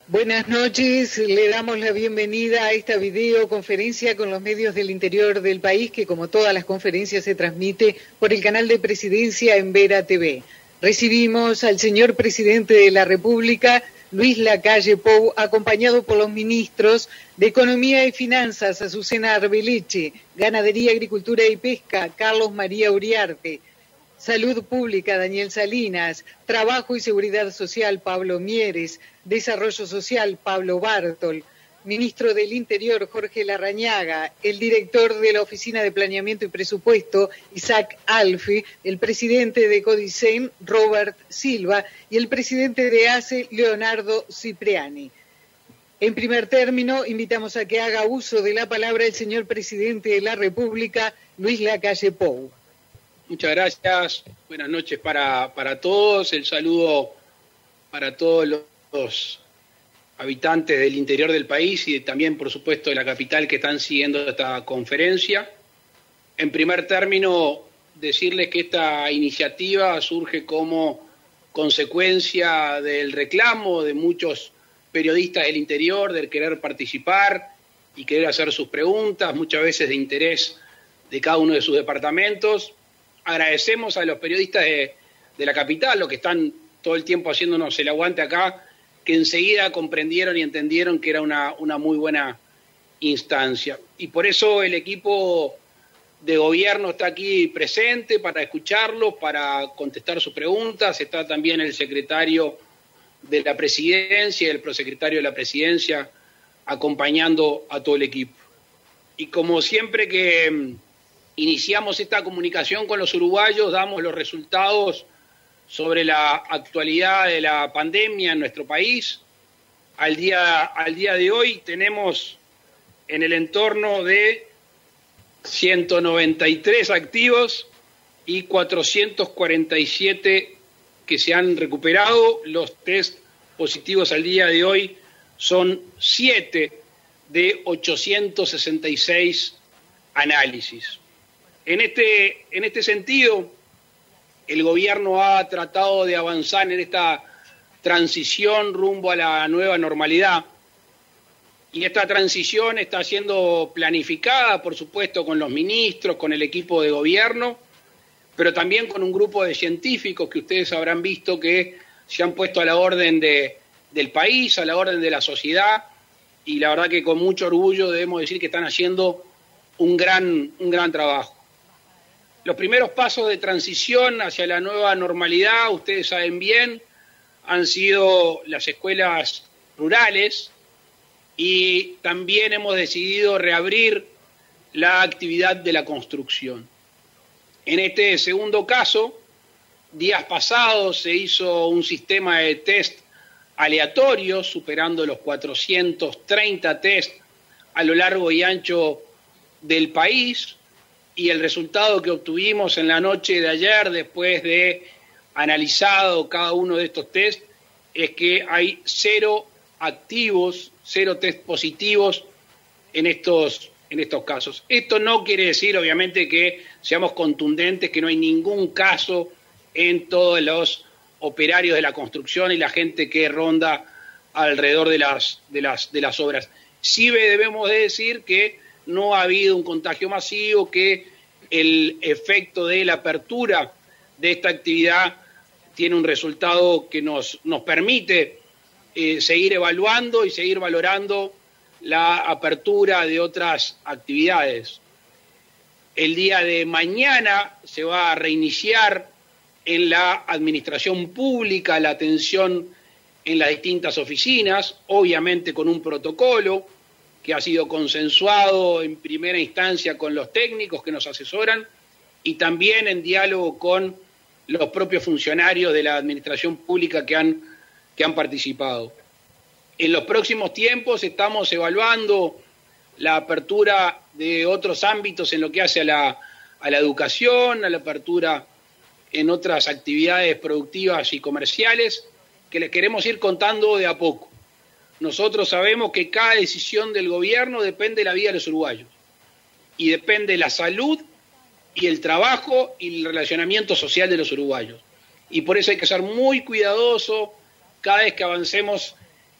Buenas noches, le damos la bienvenida a esta videoconferencia con los medios del interior del país, que como todas las conferencias se transmite por el canal de Presidencia en Vera TV. Recibimos al señor Presidente de la República, Luis Lacalle Pou, acompañado por los ministros de Economía y Finanzas, Azucena Arbeleche, Ganadería, Agricultura y Pesca, Carlos María Uriarte, Salud Pública, Daniel Salinas, Trabajo y Seguridad Social, Pablo Mieres, Desarrollo Social, Pablo Bartol, Ministro del Interior, Jorge Larrañaga, el Director de la Oficina de Planeamiento y Presupuesto, Isaac Alfi, el Presidente de Codicen, Robert Silva, y el Presidente de ACE, Leonardo Cipriani. En primer término, invitamos a que haga uso de la palabra el señor Presidente de la República, Luis Lacalle Pou. Muchas gracias, buenas noches para todos, el saludo para todos los habitantes del interior del país y también, por supuesto, de la capital que están siguiendo esta conferencia. En primer término, decirles que esta iniciativa surge como consecuencia del reclamo de muchos periodistas del interior, del querer participar y querer hacer sus preguntas, muchas veces de interés de cada uno de sus departamentos. Agradecemos a los periodistas de la capital, los que están todo el tiempo haciéndonos el aguante acá, que enseguida comprendieron y entendieron que era una muy buena instancia. Y por eso el equipo de gobierno está aquí presente para escucharlos, para contestar sus preguntas. Está también el secretario de la Presidencia y el prosecretario de la Presidencia acompañando a todo el equipo. Y como siempre que iniciamos esta comunicación con los uruguayos, damos los resultados sobre la actualidad de la pandemia en nuestro país. Al día de hoy tenemos en el entorno de 193 activos y 447 que se han recuperado. Los test positivos al día de hoy son 7 de 866 análisis. En este sentido, el gobierno ha tratado de avanzar en esta transición rumbo a la nueva normalidad. Y esta transición está siendo planificada, por supuesto, con los ministros, con el equipo de gobierno, pero también con un grupo de científicos que ustedes habrán visto que se han puesto a la orden del país, a la orden de la sociedad, y la verdad que con mucho orgullo debemos decir que están haciendo un gran trabajo. Los primeros pasos de transición hacia la nueva normalidad, ustedes saben bien, han sido las escuelas rurales y también hemos decidido reabrir la actividad de la construcción. En este segundo caso, días pasados se hizo un sistema de test aleatorios, superando los 430 test a lo largo y ancho del país. Y el resultado que obtuvimos en la noche de ayer, después de analizado cada uno de estos test, es que hay 0 activos, 0 test positivos en estos casos. Esto no quiere decir, obviamente, que seamos contundentes, que no hay ningún caso en todos los operarios de la construcción y la gente que ronda alrededor de las obras. Sí debemos de decir que no ha habido un contagio masivo, que el efecto de la apertura de esta actividad tiene un resultado que nos permite seguir evaluando y seguir valorando la apertura de otras actividades. El día de mañana se va a reiniciar en la administración pública la atención en las distintas oficinas, obviamente con un protocolo que ha sido consensuado en primera instancia con los técnicos que nos asesoran y también en diálogo con los propios funcionarios de la administración pública que han participado. En los próximos tiempos estamos evaluando la apertura de otros ámbitos en lo que hace a la educación, a la apertura en otras actividades productivas y comerciales, que les queremos ir contando de a poco. Nosotros sabemos que cada decisión del gobierno depende de la vida de los uruguayos y depende de la salud y el trabajo y el relacionamiento social de los uruguayos. Y por eso hay que ser muy cuidadoso cada vez que avancemos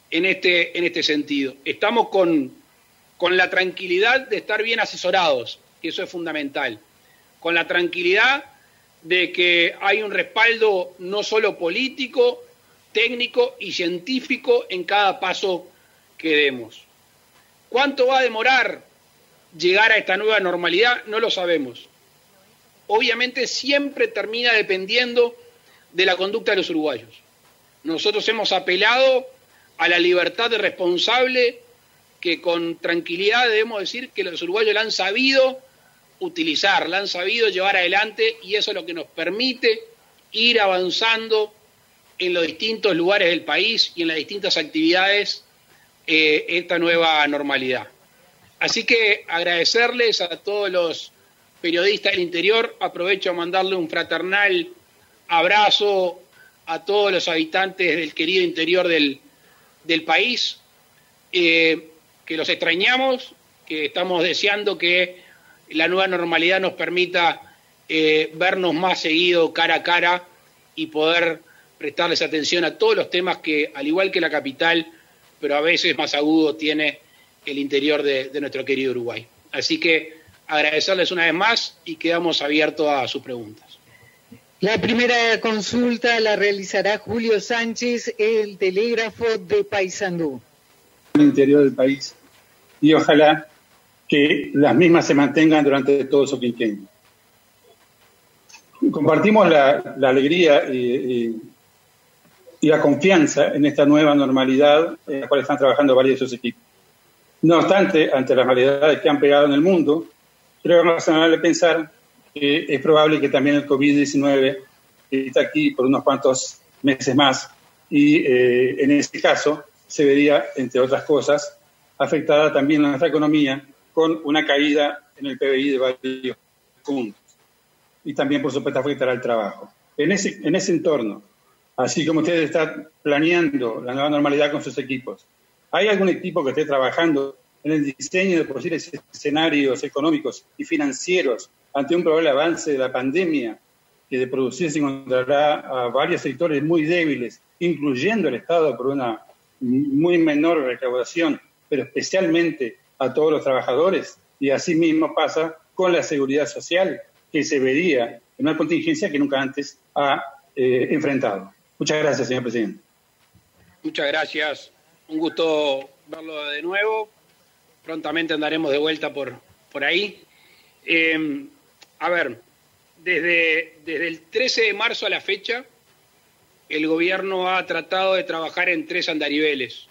en este sentido. Estamos con la tranquilidad de estar bien asesorados, que eso es fundamental, con la tranquilidad de que hay un respaldo no solo político, técnico y científico en cada paso que demos. ¿Cuánto va a demorar llegar a esta nueva normalidad? No lo sabemos. Obviamente siempre termina dependiendo de la conducta de los uruguayos. Nosotros hemos apelado a la libertad de responsable, que con tranquilidad debemos decir que los uruguayos la han sabido utilizar, la han sabido llevar adelante, y eso es lo que nos permite ir avanzando en los distintos lugares del país y en las distintas actividades esta nueva normalidad. Así que agradecerles a todos los periodistas del interior, aprovecho a mandarle un fraternal abrazo a todos los habitantes del querido interior del país, que los extrañamos, que estamos deseando que la nueva normalidad nos permita vernos más seguido cara a cara y poder prestarles atención a todos los temas que, al igual que la capital, pero a veces más agudo, tiene el interior de nuestro querido Uruguay. Así que agradecerles una vez más y quedamos abiertos a sus preguntas. La primera consulta la realizará Julio Sánchez, el telégrafo de Paysandú. El interior del país, y ojalá que las mismas se mantengan durante todo su quinquenio. Compartimos la alegría y la confianza en esta nueva normalidad en la cual están trabajando varios de sus equipos. No obstante, ante las realidades que han pegado en el mundo, creo que es razonable pensar que es probable que también el COVID-19 esté aquí por unos cuantos meses más, y en este caso se vería, entre otras cosas, afectada también nuestra economía con una caída en el PBI de varios puntos. Y también, por supuesto, afectará al trabajo. En ese entorno, así como ustedes están planeando la nueva normalidad con sus equipos, ¿hay algún equipo que esté trabajando en el diseño de posibles escenarios económicos y financieros ante un probable avance de la pandemia, que de producirse encontrará a varios sectores muy débiles, incluyendo el Estado por una muy menor recaudación, pero especialmente a todos los trabajadores? Y así mismo pasa con la seguridad social, que se vería en una contingencia que nunca antes ha enfrentado. Muchas gracias, señor presidente. Muchas gracias. Un gusto verlo de nuevo. Prontamente andaremos de vuelta por ahí. A ver, desde el 13 de marzo a la fecha, el gobierno ha tratado de trabajar en 3 andariveles.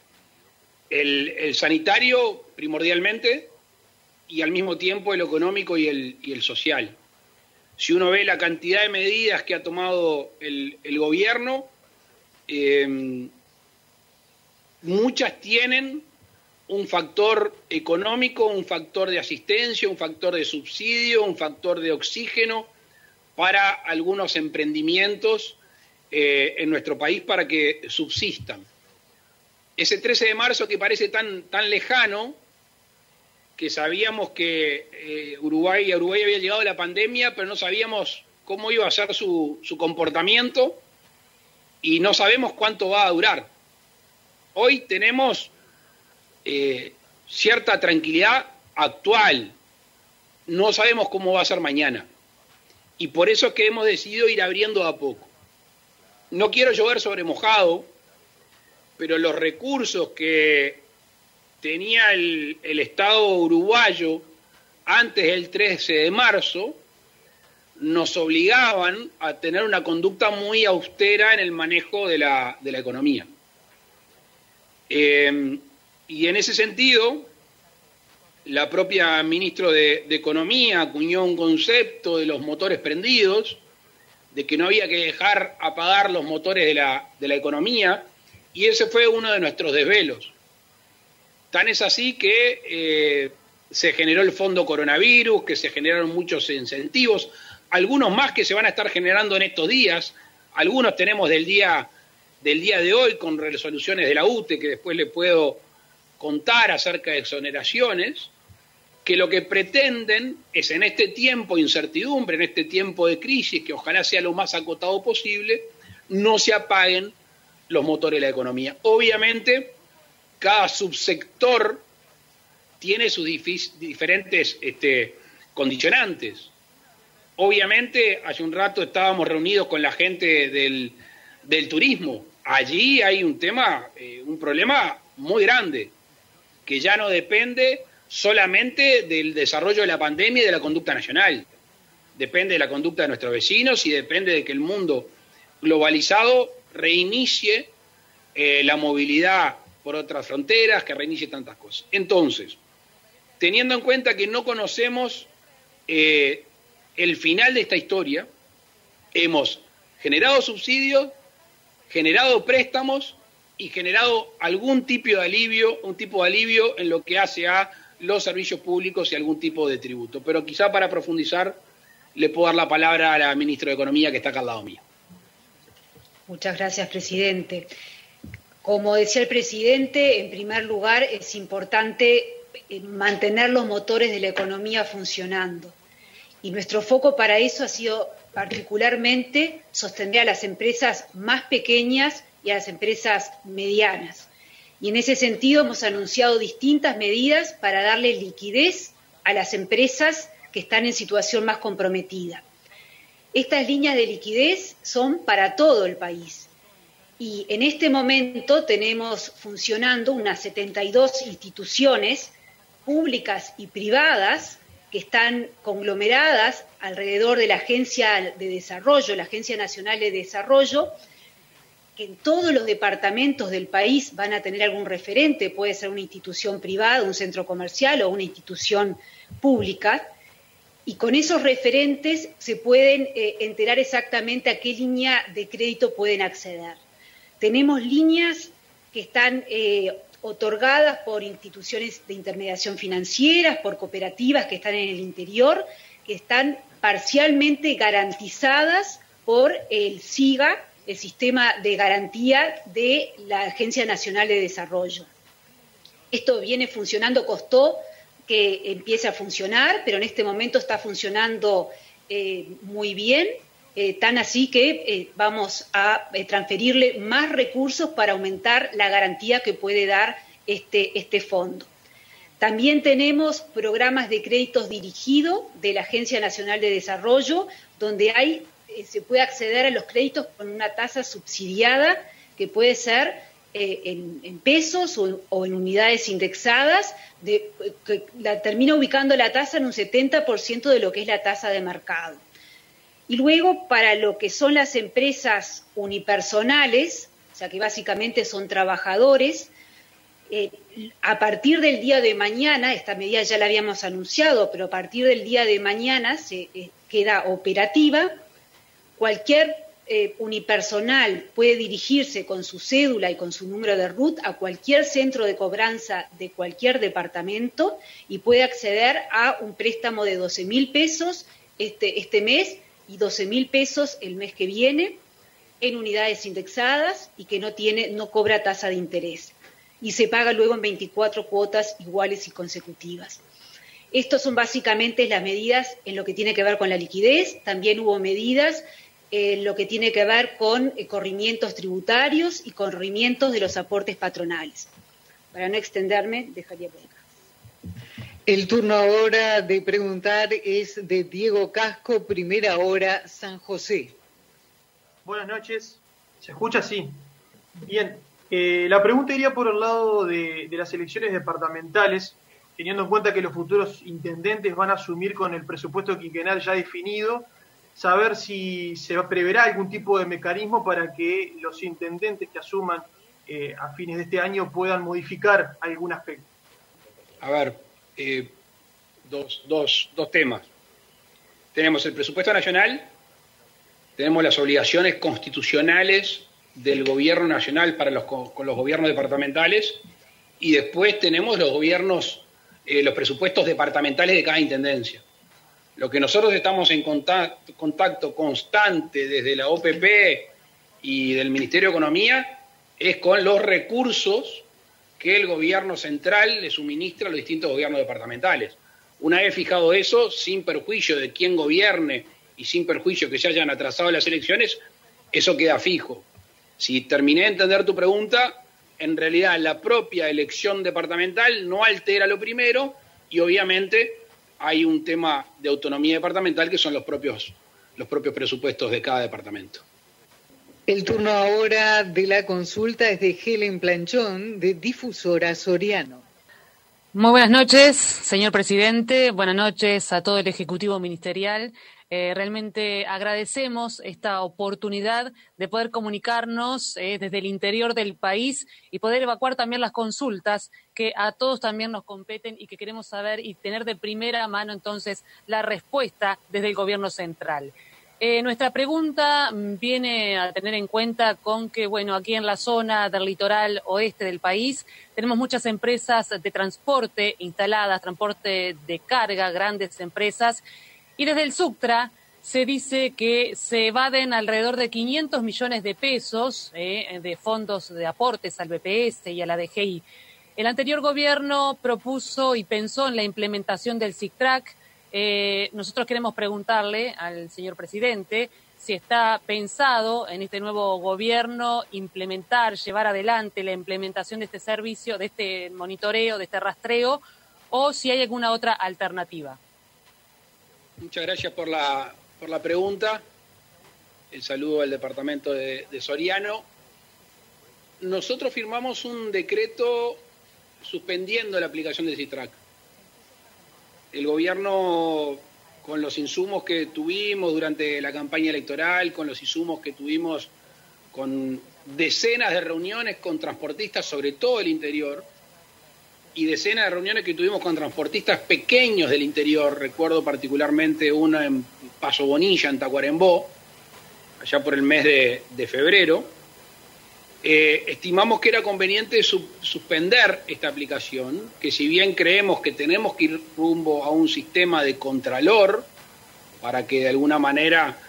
El sanitario, primordialmente, y al mismo tiempo el económico y el social. Si uno ve la cantidad de medidas que ha tomado el gobierno, muchas tienen un factor económico, un factor de asistencia, un factor de subsidio, un factor de oxígeno para algunos emprendimientos en nuestro país para que subsistan. Ese 13 de marzo que parece tan lejano, que sabíamos que a Uruguay había llegado la pandemia, pero no sabíamos cómo iba a ser su comportamiento y no sabemos cuánto va a durar. Hoy tenemos cierta tranquilidad actual, no sabemos cómo va a ser mañana, y por eso es que hemos decidido ir abriendo de a poco. No quiero llover sobre mojado, pero los recursos que tenía el Estado uruguayo antes del 13 de marzo nos obligaban a tener una conducta muy austera en el manejo de la economía. Y en ese sentido, la propia ministra de Economía acuñó un concepto de los motores prendidos, de que no había que dejar apagar los motores de la economía, y ese fue uno de nuestros desvelos. Tan es así que se generó el fondo coronavirus, que se generaron muchos incentivos, algunos más que se van a estar generando en estos días, algunos tenemos del día de hoy con resoluciones de la UTE, que después le puedo contar acerca de exoneraciones, que lo que pretenden es en este tiempo de incertidumbre, en este tiempo de crisis, que ojalá sea lo más acotado posible, no se apaguen los motores de la economía. Obviamente, cada subsector tiene sus diferentes condicionantes. Obviamente, hace un rato estábamos reunidos con la gente del turismo. Allí hay un problema muy grande, que ya no depende solamente del desarrollo de la pandemia y de la conducta nacional. Depende de la conducta de nuestros vecinos y depende de que el mundo globalizado reinicie la movilidad por otras fronteras, que reinicie tantas cosas. Entonces, teniendo en cuenta que no conocemos el final de esta historia, hemos generado subsidios, generado préstamos y generado algún tipo de alivio, en lo que hace a los servicios públicos y algún tipo de tributo. Pero quizá para profundizar le puedo dar la palabra a la ministra de Economía, que está acá al lado mío. Muchas gracias, presidente. Como decía el presidente, en primer lugar es importante mantener los motores de la economía funcionando. Y nuestro foco para eso ha sido particularmente sostener a las empresas más pequeñas y a las empresas medianas. Y en ese sentido hemos anunciado distintas medidas para darle liquidez a las empresas que están en situación más comprometida. Estas líneas de liquidez son para todo el país. Y en este momento tenemos funcionando unas 72 instituciones públicas y privadas que están conglomeradas alrededor de la Agencia de Desarrollo, la Agencia Nacional de Desarrollo, que en todos los departamentos del país van a tener algún referente, puede ser una institución privada, un centro comercial o una institución pública, y con esos referentes se pueden enterar exactamente a qué línea de crédito pueden acceder. Tenemos líneas que están otorgadas por instituciones de intermediación financieras, por cooperativas que están en el interior, que están parcialmente garantizadas por el SIGA, el Sistema de Garantía de la Agencia Nacional de Desarrollo. Esto viene funcionando, costó que empiece a funcionar, pero en este momento está funcionando muy bien, tan así que vamos a transferirle más recursos para aumentar la garantía que puede dar este fondo. También tenemos programas de créditos dirigidos de la Agencia Nacional de Desarrollo, donde se puede acceder a los créditos con una tasa subsidiada que puede ser en pesos o en unidades indexadas, que termina ubicando la tasa en un 70% de lo que es la tasa de mercado. Y luego, para lo que son las empresas unipersonales, o sea que básicamente son trabajadores, a partir del día de mañana, esta medida ya la habíamos anunciado, pero a partir del día de mañana se queda operativa. Cualquier unipersonal puede dirigirse con su cédula y con su número de RUT a cualquier centro de cobranza de cualquier departamento y puede acceder a un préstamo de 12.000 pesos este mes y 12.000 pesos el mes que viene en unidades indexadas y que no cobra tasa de interés. Y se paga luego en 24 cuotas iguales y consecutivas. Estas son básicamente las medidas en lo que tiene que ver con la liquidez. También hubo medidas en lo que tiene que ver con corrimientos tributarios y corrimientos de los aportes patronales. Para no extenderme, dejaría por acá. El turno ahora de preguntar es de Diego Casco, Primera Hora, San José. Buenas noches. ¿Se escucha? Sí. Bien. La pregunta iría por el lado de las elecciones departamentales, teniendo en cuenta que los futuros intendentes van a asumir con el presupuesto quinquenal ya definido, saber si se preverá algún tipo de mecanismo para que los intendentes que asuman a fines de este año puedan modificar algún aspecto. A ver, dos temas. Tenemos el presupuesto nacional, tenemos las obligaciones constitucionales del gobierno nacional con los gobiernos departamentales, y después tenemos los presupuestos departamentales de cada intendencia. Lo que nosotros estamos en contacto constante desde la OPP y del Ministerio de Economía es con los recursos que el gobierno central le suministra a los distintos gobiernos departamentales. Una vez fijado eso, sin perjuicio de quién gobierne y sin perjuicio que se hayan atrasado las elecciones, eso queda fijo. Si terminé de entender tu pregunta, en realidad la propia elección departamental no altera lo primero y obviamente hay un tema de autonomía departamental que son los propios presupuestos de cada departamento. El turno ahora de la consulta es de Helen Planchón, de Difusora Soriano. Muy buenas noches, señor presidente. Buenas noches a todo el Ejecutivo Ministerial. Realmente agradecemos esta oportunidad de poder comunicarnos desde el interior del país y poder evacuar también las consultas que a todos también nos competen y que queremos saber y tener de primera mano entonces la respuesta desde el gobierno central. Nuestra pregunta viene a tener en cuenta con que, bueno, aquí en la zona del litoral oeste del país tenemos muchas empresas de transporte instaladas, transporte de carga, grandes empresas, y desde el Suctra se dice que se evaden alrededor de 500 millones de pesos de fondos de aportes al BPS y a la DGI. El anterior gobierno propuso y pensó en la implementación del SICTRAC. Nosotros queremos preguntarle al señor presidente si está pensado en este nuevo gobierno implementar, llevar adelante la implementación de este servicio, de este monitoreo, de este rastreo, o si hay alguna otra alternativa. Muchas gracias por la pregunta. El saludo al departamento de Soriano. Nosotros firmamos un decreto suspendiendo la aplicación del SICTRAC. El gobierno, con los insumos que tuvimos durante la campaña electoral, con los insumos que tuvimos con decenas de reuniones con transportistas, sobre todo del interior, y decenas de reuniones que tuvimos con transportistas pequeños del interior, recuerdo particularmente una en Paso Bonilla, en Tacuarembó, allá por el mes de febrero, estimamos que era conveniente suspender esta aplicación, que si bien creemos que tenemos que ir rumbo a un sistema de contralor, para que de alguna manera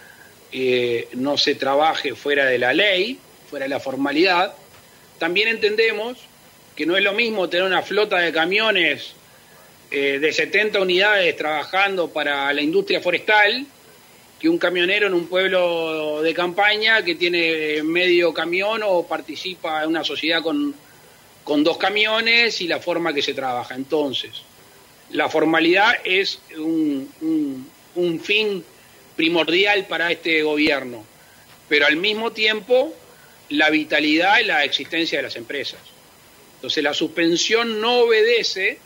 no se trabaje fuera de la ley, fuera de la formalidad, también entendemos que no es lo mismo tener una flota de camiones de 70 unidades trabajando para la industria forestal que un camionero en un pueblo de campaña que tiene medio camión o participa en una sociedad con 2 camiones y la forma que se trabaja. Entonces, la formalidad es un fin primordial para este gobierno, pero al mismo tiempo la vitalidad y la existencia de las empresas. Entonces la suspensión no obedece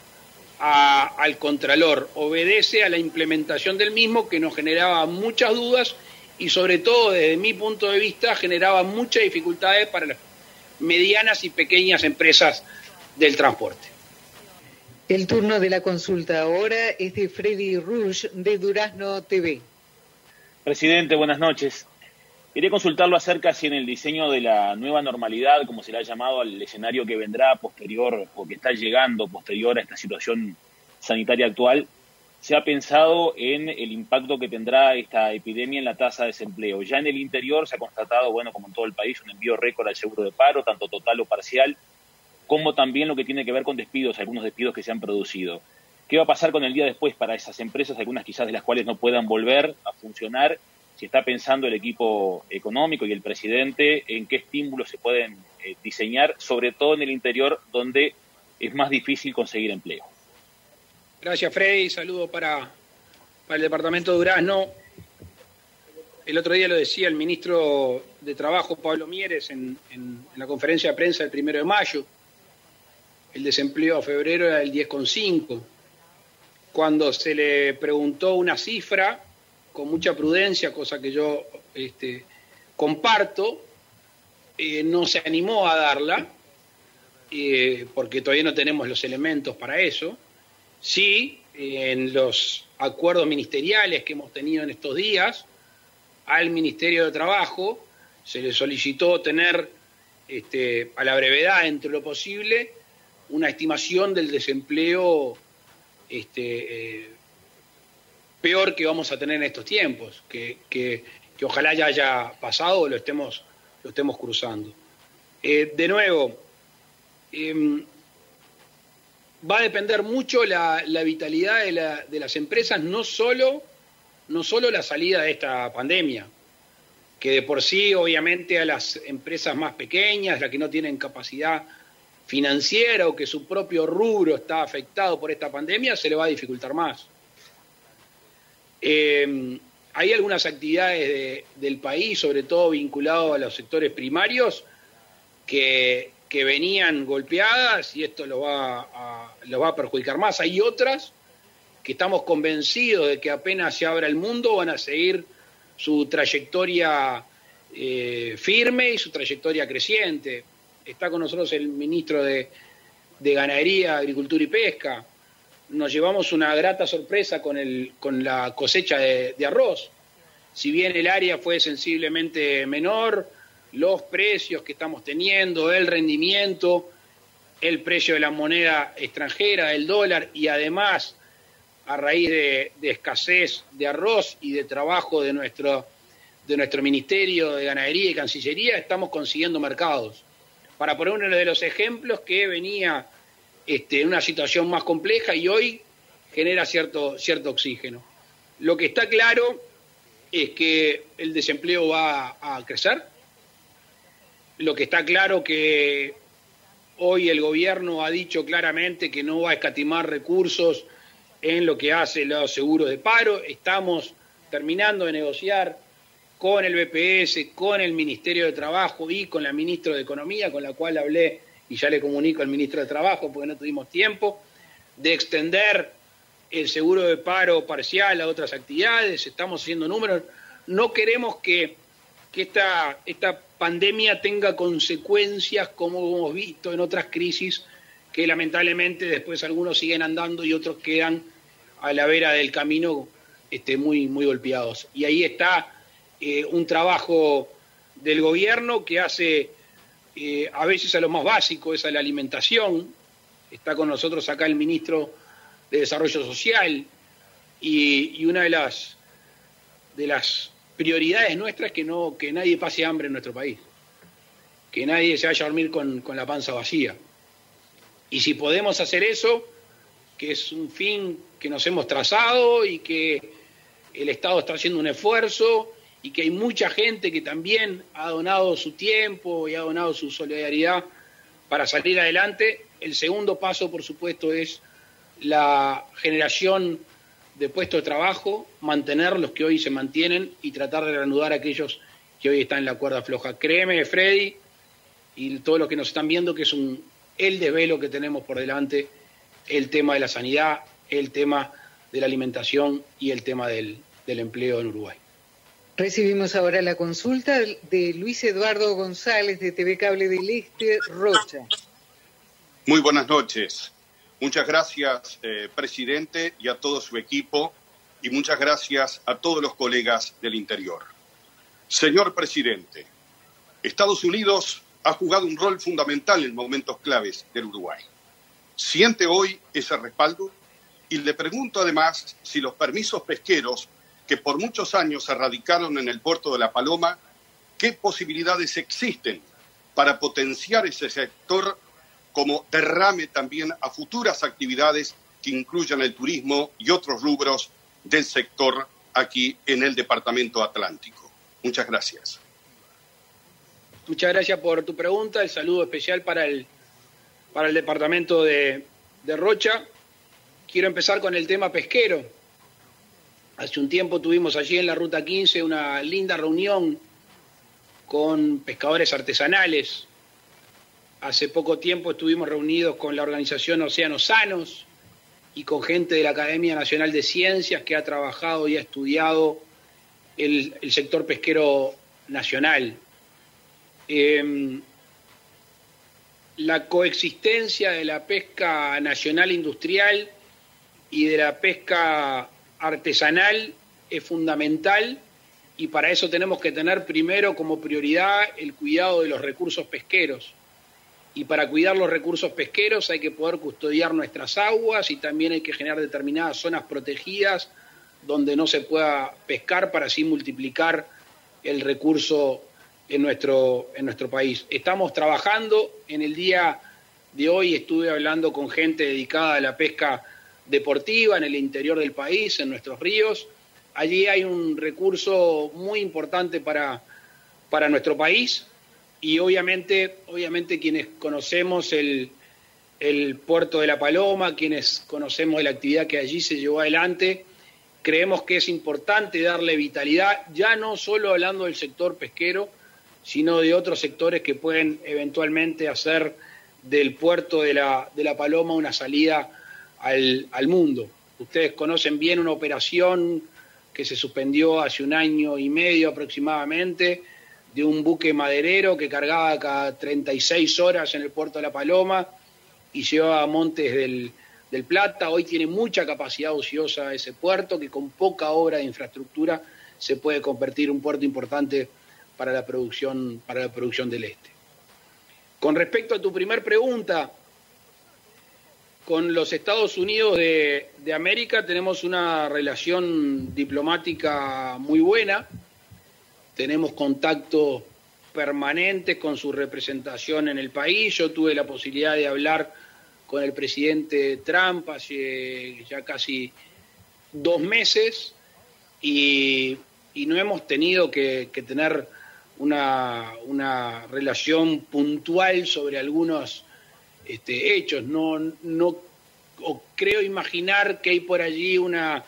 al Contralor, obedece a la implementación del mismo, que nos generaba muchas dudas y sobre todo desde mi punto de vista generaba muchas dificultades para las medianas y pequeñas empresas del transporte. El turno de la consulta ahora es de Freddy Rush, de Durazno TV. Presidente, buenas noches. Quería consultarlo acerca si en el diseño de la nueva normalidad, como se le ha llamado al escenario que vendrá posterior o que está llegando posterior a esta situación sanitaria actual, se ha pensado en el impacto que tendrá esta epidemia en la tasa de desempleo. Ya en el interior se ha constatado, bueno, como en todo el país, un envío récord al seguro de paro, tanto total o parcial, como también lo que tiene que ver con despidos, algunos despidos que se han producido. ¿Qué va a pasar con el día después para esas empresas, algunas quizás de las cuales no puedan volver a funcionar? Si está pensando el equipo económico y el presidente en qué estímulos se pueden diseñar, sobre todo en el interior donde es más difícil conseguir empleo. Gracias, Freddy. Saludo para el departamento de Durazno. El otro día lo decía el ministro de Trabajo, Pablo Mieres, en la conferencia de prensa del 1 de mayo. El desempleo a febrero era del 10,5. Cuando se le preguntó una cifra, con mucha prudencia, cosa que yo comparto, no se animó a darla, porque todavía no tenemos los elementos para eso. Sí, en los acuerdos ministeriales que hemos tenido en estos días, al Ministerio de Trabajo se le solicitó tener, a la brevedad, entre lo posible, una estimación del desempleo peor que vamos a tener en estos tiempos, que ojalá ya haya pasado o lo estemos cruzando. De nuevo, va a depender mucho la vitalidad de las empresas, no solo la salida de esta pandemia. que de por sí, obviamente, a las empresas más pequeñas, las que no tienen capacidad financiera o que su propio rubro está afectado por esta pandemia, se le va a dificultar más. Hay algunas actividades del país, sobre todo vinculadas a los sectores primarios, que venían golpeadas y esto lo va a perjudicar más. Hay otras que estamos convencidos de que apenas se abra el mundo van a seguir su trayectoria firme y su trayectoria creciente. Está con nosotros el ministro de Ganadería, Agricultura y Pesca. Nos llevamos una grata sorpresa con la cosecha de arroz. Si bien el área fue sensiblemente menor, los precios que estamos teniendo, el rendimiento, el precio de la moneda extranjera, del dólar, y además, a raíz de escasez de arroz y de trabajo de nuestro Ministerio de Ganadería y Cancillería, estamos consiguiendo mercados. Para poner uno de los ejemplos que venía en una situación más compleja y hoy genera cierto oxígeno. Lo que está claro es que el desempleo va a crecer. Lo que está claro que hoy el gobierno ha dicho claramente que no va a escatimar recursos en lo que hace los seguros de paro. Estamos terminando de negociar con el BPS, con el Ministerio de Trabajo y con la ministra de Economía, con la cual hablé y ya le comunico al ministro de Trabajo porque no tuvimos tiempo, de extender el seguro de paro parcial a otras actividades. Estamos haciendo números. No queremos que esta pandemia tenga consecuencias como hemos visto en otras crisis, que lamentablemente después algunos siguen andando y otros quedan a la vera del camino muy, muy golpeados. Y ahí está un trabajo del gobierno que hace a veces a lo más básico, es a la alimentación. Está con nosotros acá el ministro de Desarrollo Social y una de las prioridades nuestras es que nadie pase hambre en nuestro país, que nadie se vaya a dormir con la panza vacía. Y si podemos hacer eso, que es un fin que nos hemos trazado y que el Estado está haciendo un esfuerzo y que hay mucha gente que también ha donado su tiempo y ha donado su solidaridad para salir adelante, el segundo paso, por supuesto, es la generación de puestos de trabajo, mantener los que hoy se mantienen y tratar de reanudar a aquellos que hoy están en la cuerda floja. Créeme, Freddy, y todos los que nos están viendo, que es el desvelo que tenemos por delante, el tema de la sanidad, el tema de la alimentación y el tema del empleo en Uruguay. Recibimos ahora la consulta de Luis Eduardo González, de TV Cable del Este, Rocha. Muy buenas noches. Muchas gracias, presidente, y a todo su equipo, y muchas gracias a todos los colegas del interior. Señor presidente, Estados Unidos ha jugado un rol fundamental en momentos claves del Uruguay. ¿Siente hoy ese respaldo? Y le pregunto además si los permisos pesqueros que por muchos años se radicaron en el puerto de La Paloma, ¿qué posibilidades existen para potenciar ese sector como derrame también a futuras actividades que incluyan el turismo y otros rubros del sector aquí en el Departamento Atlántico? Muchas gracias. Muchas gracias por tu pregunta. El saludo especial para el Departamento de Rocha. Quiero empezar con el tema pesquero. Hace un tiempo tuvimos allí en la Ruta 15 una linda reunión con pescadores artesanales. Hace poco tiempo estuvimos reunidos con la organización Océanos Sanos y con gente de la Academia Nacional de Ciencias que ha trabajado y ha estudiado el sector pesquero nacional. La coexistencia de la pesca nacional industrial y de la pesca artesanal es fundamental, y para eso tenemos que tener primero como prioridad el cuidado de los recursos pesqueros. Y para cuidar los recursos pesqueros hay que poder custodiar nuestras aguas y también hay que generar determinadas zonas protegidas donde no se pueda pescar para así multiplicar el recurso en nuestro país. Estamos trabajando. En el día de hoy estuve hablando con gente dedicada a la pesca deportiva en el interior del país, en nuestros ríos. Allí hay un recurso muy importante para para nuestro país, y obviamente quienes conocemos el puerto de La Paloma, quienes conocemos de la actividad que allí se llevó adelante, creemos que es importante darle vitalidad, ya no solo hablando del sector pesquero, sino de otros sectores que pueden eventualmente hacer del puerto de la Paloma una salida al mundo. Ustedes conocen bien una operación que se suspendió hace 1 año y medio aproximadamente, de un buque maderero que cargaba cada 36 horas en el puerto de La Paloma y llevaba a Montes del Plata. Hoy tiene mucha capacidad ociosa ese puerto, que con poca obra de infraestructura se puede convertir en un puerto importante para la producción del este. Con respecto a tu primer pregunta, con los Estados Unidos de América tenemos una relación diplomática muy buena, tenemos contacto permanente con su representación en el país. Yo tuve la posibilidad de hablar con el presidente Trump hace ya casi 2 meses y no hemos tenido que tener una relación puntual sobre algunos hechos. No creo imaginar que hay por allí una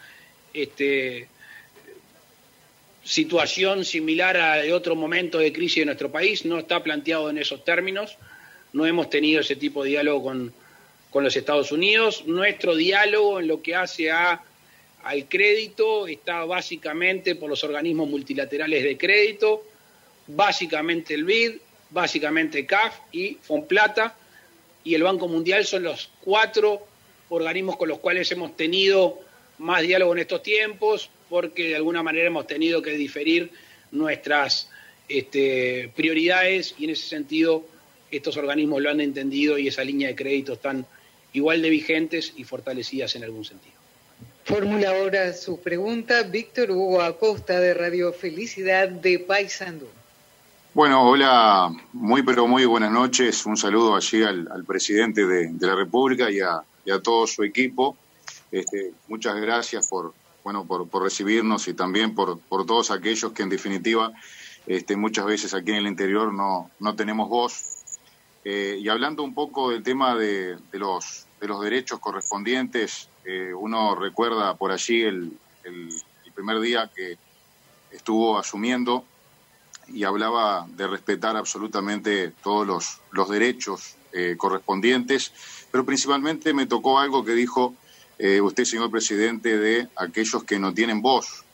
situación similar a de otro momento de crisis de nuestro país. No está planteado en esos términos. No hemos tenido ese tipo de diálogo con los Estados Unidos. Nuestro diálogo en lo que hace al crédito está básicamente por los organismos multilaterales de crédito, básicamente el BID, básicamente CAF y Fonplata y el Banco Mundial. Son los 4 organismos con los cuales hemos tenido más diálogo en estos tiempos, porque de alguna manera hemos tenido que diferir nuestras prioridades, y en ese sentido estos organismos lo han entendido y esa línea de crédito están igual de vigentes y fortalecidas en algún sentido. Formula ahora su pregunta Víctor Hugo Acosta, de Radio Felicidad de Paysandú. Bueno, hola, muy buenas noches. Un saludo allí al presidente de la República y a todo su equipo. Muchas gracias por recibirnos y también por todos aquellos que en definitiva muchas veces aquí en el interior no tenemos voz. Y hablando un poco del tema de los derechos correspondientes, uno recuerda por allí el primer día que estuvo asumiendo y hablaba de respetar absolutamente todos los derechos correspondientes, pero principalmente me tocó algo que dijo usted, señor presidente, de aquellos que no tienen voz.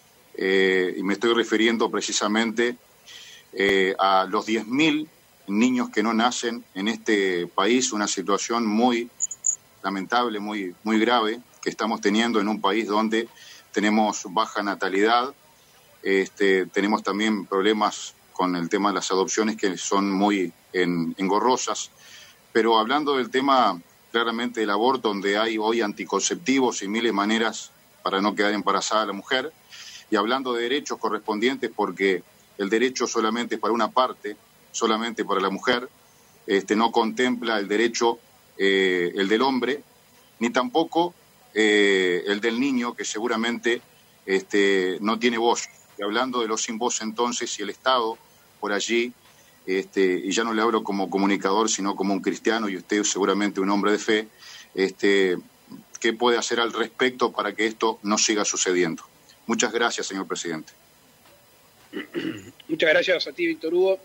Y me estoy refiriendo precisamente a los 10.000 niños que no nacen en este país, una situación muy lamentable, muy grave que estamos teniendo en un país donde tenemos baja natalidad, tenemos también problemas con el tema de las adopciones que son muy engorrosas, pero hablando del tema claramente del aborto, donde hay hoy anticonceptivos y miles de maneras para no quedar embarazada la mujer, y hablando de derechos correspondientes, porque el derecho solamente es para una parte, solamente para la mujer, no contempla el derecho, el del hombre, ni tampoco el del niño, que seguramente no tiene voz. Y hablando de los sin voz entonces, y el Estado por allí, y ya no le hablo como comunicador, sino como un cristiano, y usted seguramente un hombre de fe, ¿qué puede hacer al respecto para que esto no siga sucediendo? Muchas gracias, señor presidente. Muchas gracias a ti, Víctor Hugo.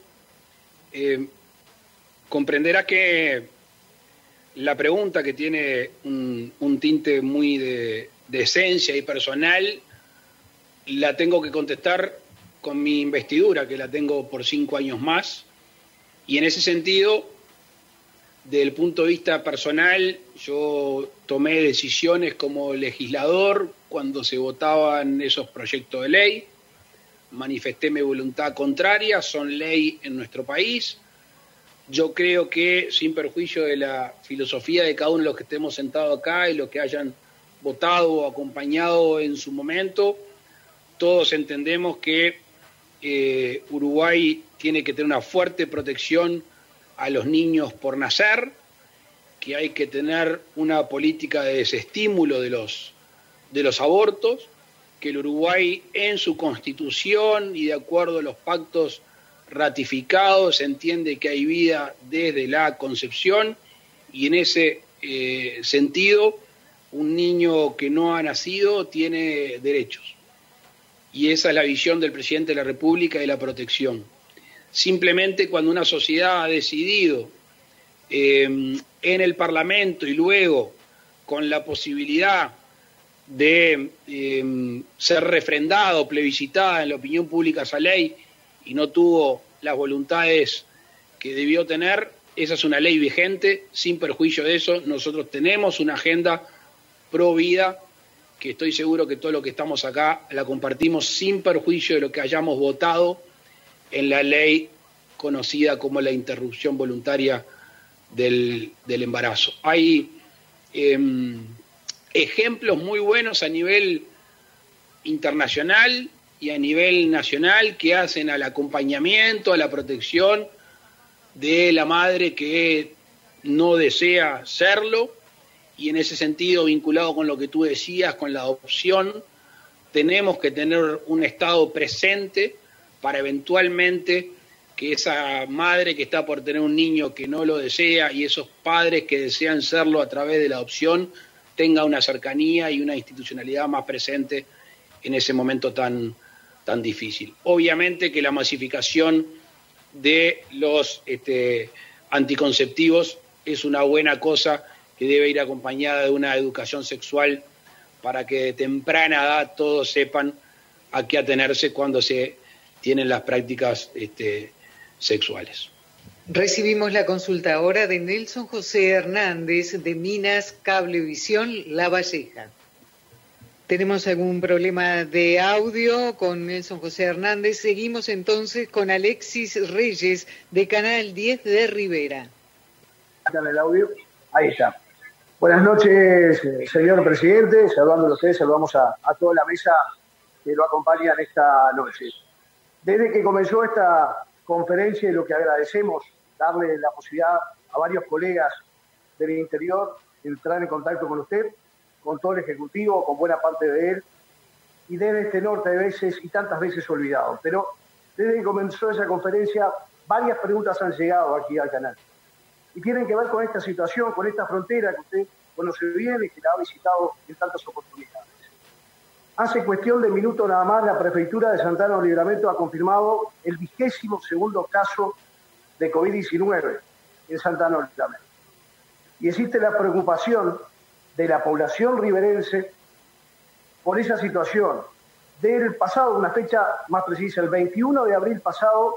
Comprenderá que la pregunta, que tiene un tinte muy de esencia y personal, la tengo que contestar con mi investidura, que la tengo por 5 años más, y en ese sentido, desde el punto de vista personal, yo tomé decisiones como legislador cuando se votaban esos proyectos de ley, manifesté mi voluntad contraria, son ley en nuestro país. Yo creo que, sin perjuicio de la filosofía de cada uno de los que estemos sentados acá y los que hayan votado o acompañado en su momento, todos entendemos que Uruguay tiene que tener una fuerte protección a los niños por nacer, que hay que tener una política de desestímulo de los abortos, que el Uruguay en su constitución y de acuerdo a los pactos ratificado, se entiende que hay vida desde la concepción y en ese sentido un niño que no ha nacido tiene derechos. Y esa es la visión del presidente de la República de la protección. Simplemente cuando una sociedad ha decidido en el Parlamento y luego con la posibilidad de ser refrendado, plebiscitada en la opinión pública esa ley y no tuvo las voluntades que debió tener, esa es una ley vigente, sin perjuicio de eso. Nosotros tenemos una agenda pro vida, que estoy seguro que todo lo que estamos acá la compartimos sin perjuicio de lo que hayamos votado en la ley conocida como la interrupción voluntaria del embarazo. Hay ejemplos muy buenos a nivel internacional y a nivel nacional que hacen al acompañamiento, a la protección de la madre que no desea serlo, y en ese sentido, vinculado con lo que tú decías, con la adopción, tenemos que tener un Estado presente para eventualmente que esa madre que está por tener un niño que no lo desea y esos padres que desean serlo a través de la adopción tenga una cercanía y una institucionalidad más presente en ese momento tan difícil. Obviamente que la masificación de los anticonceptivos es una buena cosa que debe ir acompañada de una educación sexual para que de temprana edad todos sepan a qué atenerse cuando se tienen las prácticas sexuales. Recibimos la consulta ahora de Nelson José Hernández de Minas Cablevisión La Valleja. Tenemos algún problema de audio con Nelson José Hernández. Seguimos entonces con Alexis Reyes de Canal 10 de Rivera. El audio. Ahí está. Buenas noches, señor presidente. Saludándolo a ustedes, saludamos a toda la mesa que lo acompañan esta noche. Desde que comenzó esta conferencia, y lo que agradecemos, darle la posibilidad a varios colegas del interior de entrar en contacto con usted, con todo el Ejecutivo, con buena parte de él, y desde este norte de veces y tantas veces olvidado. Pero desde que comenzó esa conferencia, varias preguntas han llegado aquí al canal. Y tienen que ver con esta situación, con esta frontera que usted conoce bien y que la ha visitado en tantas oportunidades. Hace cuestión de minutos nada más, la Prefectura de Santana del Livramento ha confirmado el 22º caso de COVID-19 en Santana del Livramento. Y existe la preocupación de la población riverense por esa situación. Del pasado, una fecha más precisa, el 21 de abril pasado,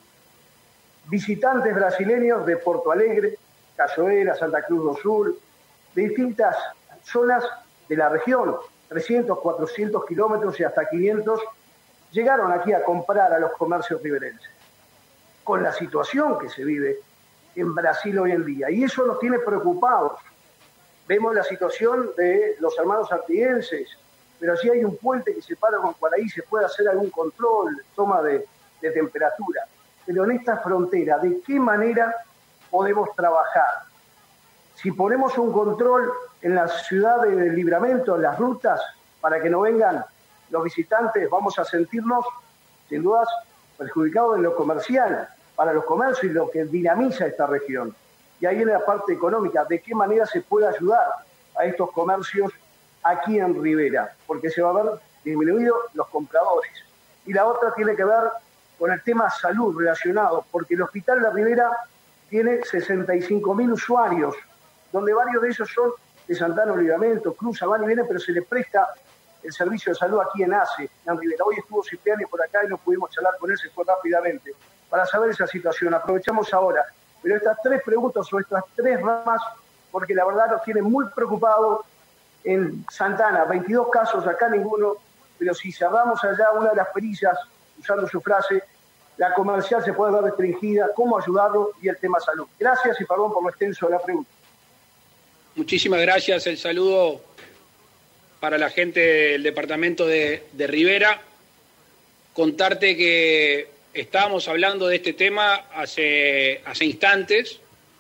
visitantes brasileños de Porto Alegre, Cachoeira, Santa Cruz do Sul, de distintas zonas de la región, 300, 400 kilómetros y hasta 500, llegaron aquí a comprar a los comercios riverenses, con la situación que se vive en Brasil hoy en día. Y eso nos tiene preocupados. Vemos la situación de los hermanos artiguenses, pero si hay un puente que separa con Cuaraí, se puede hacer algún control, toma de temperatura. Pero en esta frontera, ¿de qué manera podemos trabajar? Si ponemos un control en la ciudad del Livramento, en las rutas, para que no vengan los visitantes, vamos a sentirnos, sin dudas, perjudicados en lo comercial, para los comercios y lo que dinamiza esta región. Y ahí en la parte económica, ¿de qué manera se puede ayudar a estos comercios aquí en Rivera? Porque se va a ver disminuido los compradores. Y la otra tiene que ver con el tema salud relacionado, porque el Hospital La Rivera tiene 65.000 usuarios, donde varios de ellos son de Santana del Livramento, cruzan, van y vienen, pero se les presta el servicio de salud aquí en ACE, en Rivera. Hoy estuvo Cipriani por acá y no pudimos charlar con él, se fue rápidamente, para saber esa situación. Aprovechamos ahora. Pero estas tres preguntas o estas tres ramas, porque la verdad nos tiene muy preocupados en Santana, 22 casos, acá ninguno, pero si cerramos allá una de las perillas, usando su frase, la comercial se puede ver restringida, cómo ayudarlo y el tema salud. Gracias y perdón por lo extenso de la pregunta. Muchísimas gracias, el saludo para la gente del departamento de Rivera. Contarte que estábamos hablando de este tema hace instantes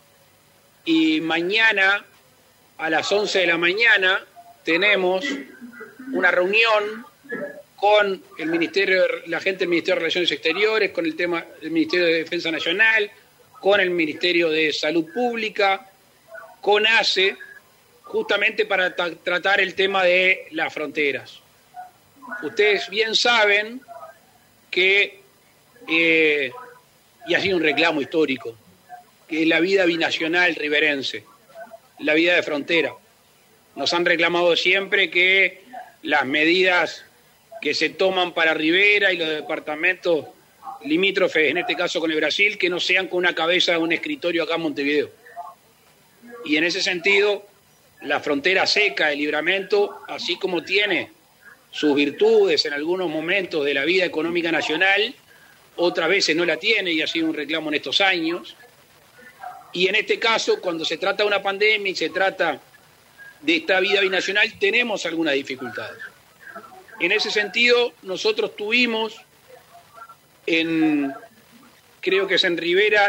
y mañana a las 11 de la mañana tenemos una reunión con el la gente del Ministerio de Relaciones Exteriores, con el tema del Ministerio de Defensa Nacional, con el Ministerio de Salud Pública, con ACE, justamente para tratar el tema de las fronteras. Ustedes bien saben que, y ha sido un reclamo histórico, que es la vida binacional riverense, la vida de frontera. Nos han reclamado siempre que las medidas que se toman para Rivera y los departamentos limítrofes, en este caso con el Brasil, que no sean con una cabeza de un escritorio acá en Montevideo. Y en ese sentido, la frontera seca de Libramento, así como tiene sus virtudes en algunos momentos de la vida económica nacional, otras veces no la tiene y ha sido un reclamo en estos años. Y en este caso, cuando se trata de una pandemia y se trata de esta vida binacional, tenemos algunas dificultades. En ese sentido, nosotros tuvimos, creo que es en Rivera,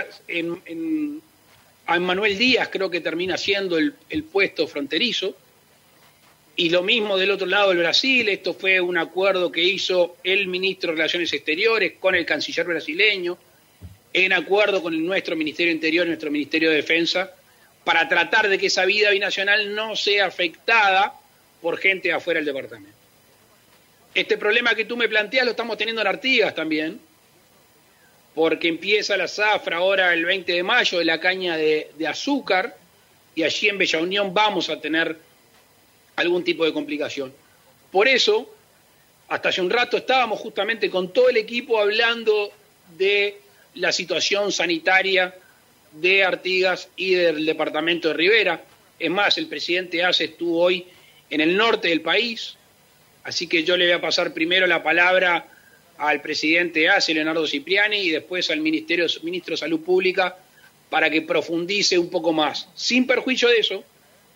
a Manuel Díaz creo que termina siendo el puesto fronterizo, y lo mismo del otro lado del Brasil. Esto fue un acuerdo que hizo el ministro de Relaciones Exteriores con el canciller brasileño, en acuerdo con nuestro Ministerio de Interior y nuestro Ministerio de Defensa, para tratar de que esa vida binacional no sea afectada por gente de afuera del departamento. Este problema que tú me planteas lo estamos teniendo en Artigas también, porque empieza la zafra ahora el 20 de mayo de la caña de azúcar, y allí en Bella Unión vamos a tener algún tipo de complicación. Por eso, hasta hace un rato estábamos justamente con todo el equipo hablando de la situación sanitaria de Artigas y del departamento de Rivera. Es más, el presidente ACE estuvo hoy en el norte del país, así que yo le voy a pasar primero la palabra al presidente ACE, Leonardo Cipriani, y después al ministro de Salud Pública, para que profundice un poco más. Sin perjuicio de eso,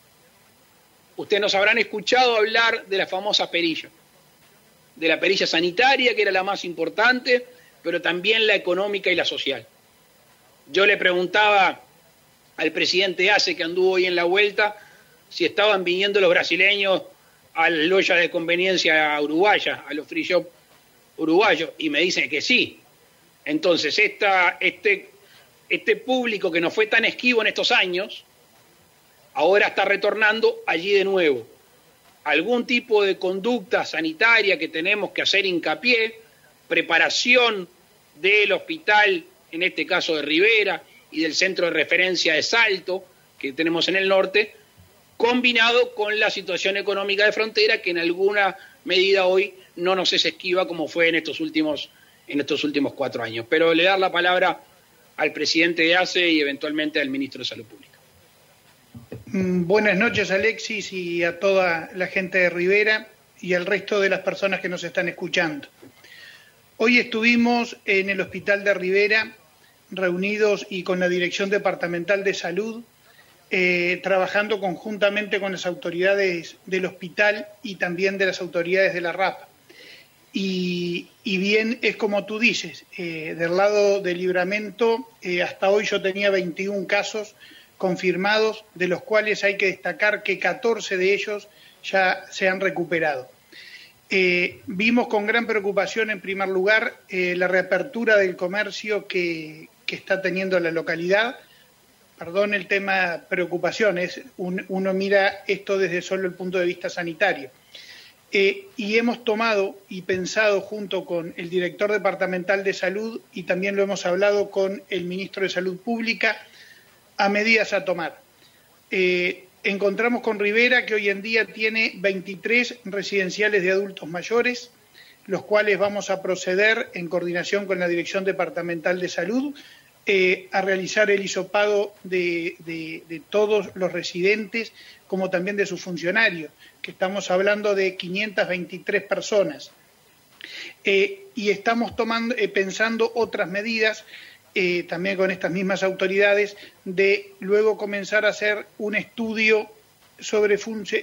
ustedes nos habrán escuchado hablar de la famosa perilla, de la perilla sanitaria, que era la más importante, pero también la económica y la social. Yo le preguntaba al presidente ACE, que anduvo hoy en la vuelta, si estaban viniendo los brasileños a las loyas de conveniencia uruguaya, a los free shop uruguayos, y me dicen que sí. Entonces, este público que no fue tan esquivo en estos años, ahora está retornando allí de nuevo. Algún tipo de conducta sanitaria que tenemos que hacer hincapié, preparación del hospital, en este caso de Rivera, y del centro de referencia de Salto, que tenemos en el norte, combinado con la situación económica de frontera, que en alguna medida hoy no nos es esquiva como fue en estos últimos 4 años. Pero le dar la palabra al presidente de ACE y eventualmente al ministro de Salud Pública. Buenas noches, Alexis, y a toda la gente de Rivera y al resto de las personas que nos están escuchando. Hoy estuvimos en el Hospital de Rivera reunidos y con la Dirección Departamental de Salud, trabajando conjuntamente con las autoridades del hospital y también de las autoridades de la RAPA. Y bien, es como tú dices, del lado de Libramento, hasta hoy yo tenía 21 casos confirmados, de los cuales hay que destacar que 14 de ellos ya se han recuperado. Vimos con gran preocupación, en primer lugar, la reapertura del comercio que está teniendo la localidad. Perdón el tema preocupación, uno mira esto desde solo el punto de vista sanitario. Y hemos tomado y pensado junto con el director departamental de salud, y también lo hemos hablado con el ministro de Salud Pública, a medidas a tomar. Encontramos con Rivera que hoy en día tiene 23 residenciales de adultos mayores, los cuales vamos a proceder en coordinación con la Dirección Departamental de Salud a realizar el hisopado de todos los residentes, como también de sus funcionarios, que estamos hablando de 523 personas. Y estamos pensando otras medidas, también con estas mismas autoridades, de luego comenzar a hacer un estudio sobre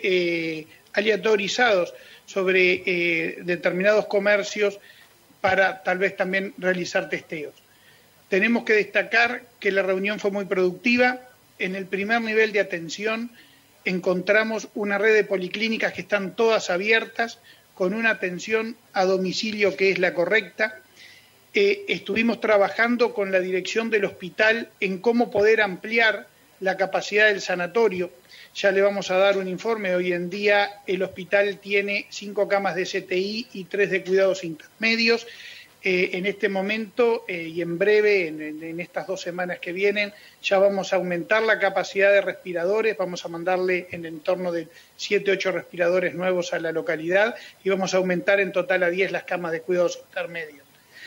aleatorizados sobre determinados comercios para tal vez también realizar testeos. Tenemos que destacar que la reunión fue muy productiva. En el primer nivel de atención encontramos una red de policlínicas que están todas abiertas, con una atención a domicilio que es la correcta. Estuvimos trabajando con la dirección del hospital en cómo poder ampliar la capacidad del sanatorio. Ya le vamos a dar un informe. Hoy en día el hospital tiene 5 camas de CTI y 3 de cuidados intermedios. En este momento y en breve, en estas 2 semanas que vienen, ya vamos a aumentar la capacidad de respiradores, vamos a mandarle en entorno de 7, 8 respiradores nuevos a la localidad y vamos a aumentar en total a 10 las camas de cuidados intermedios.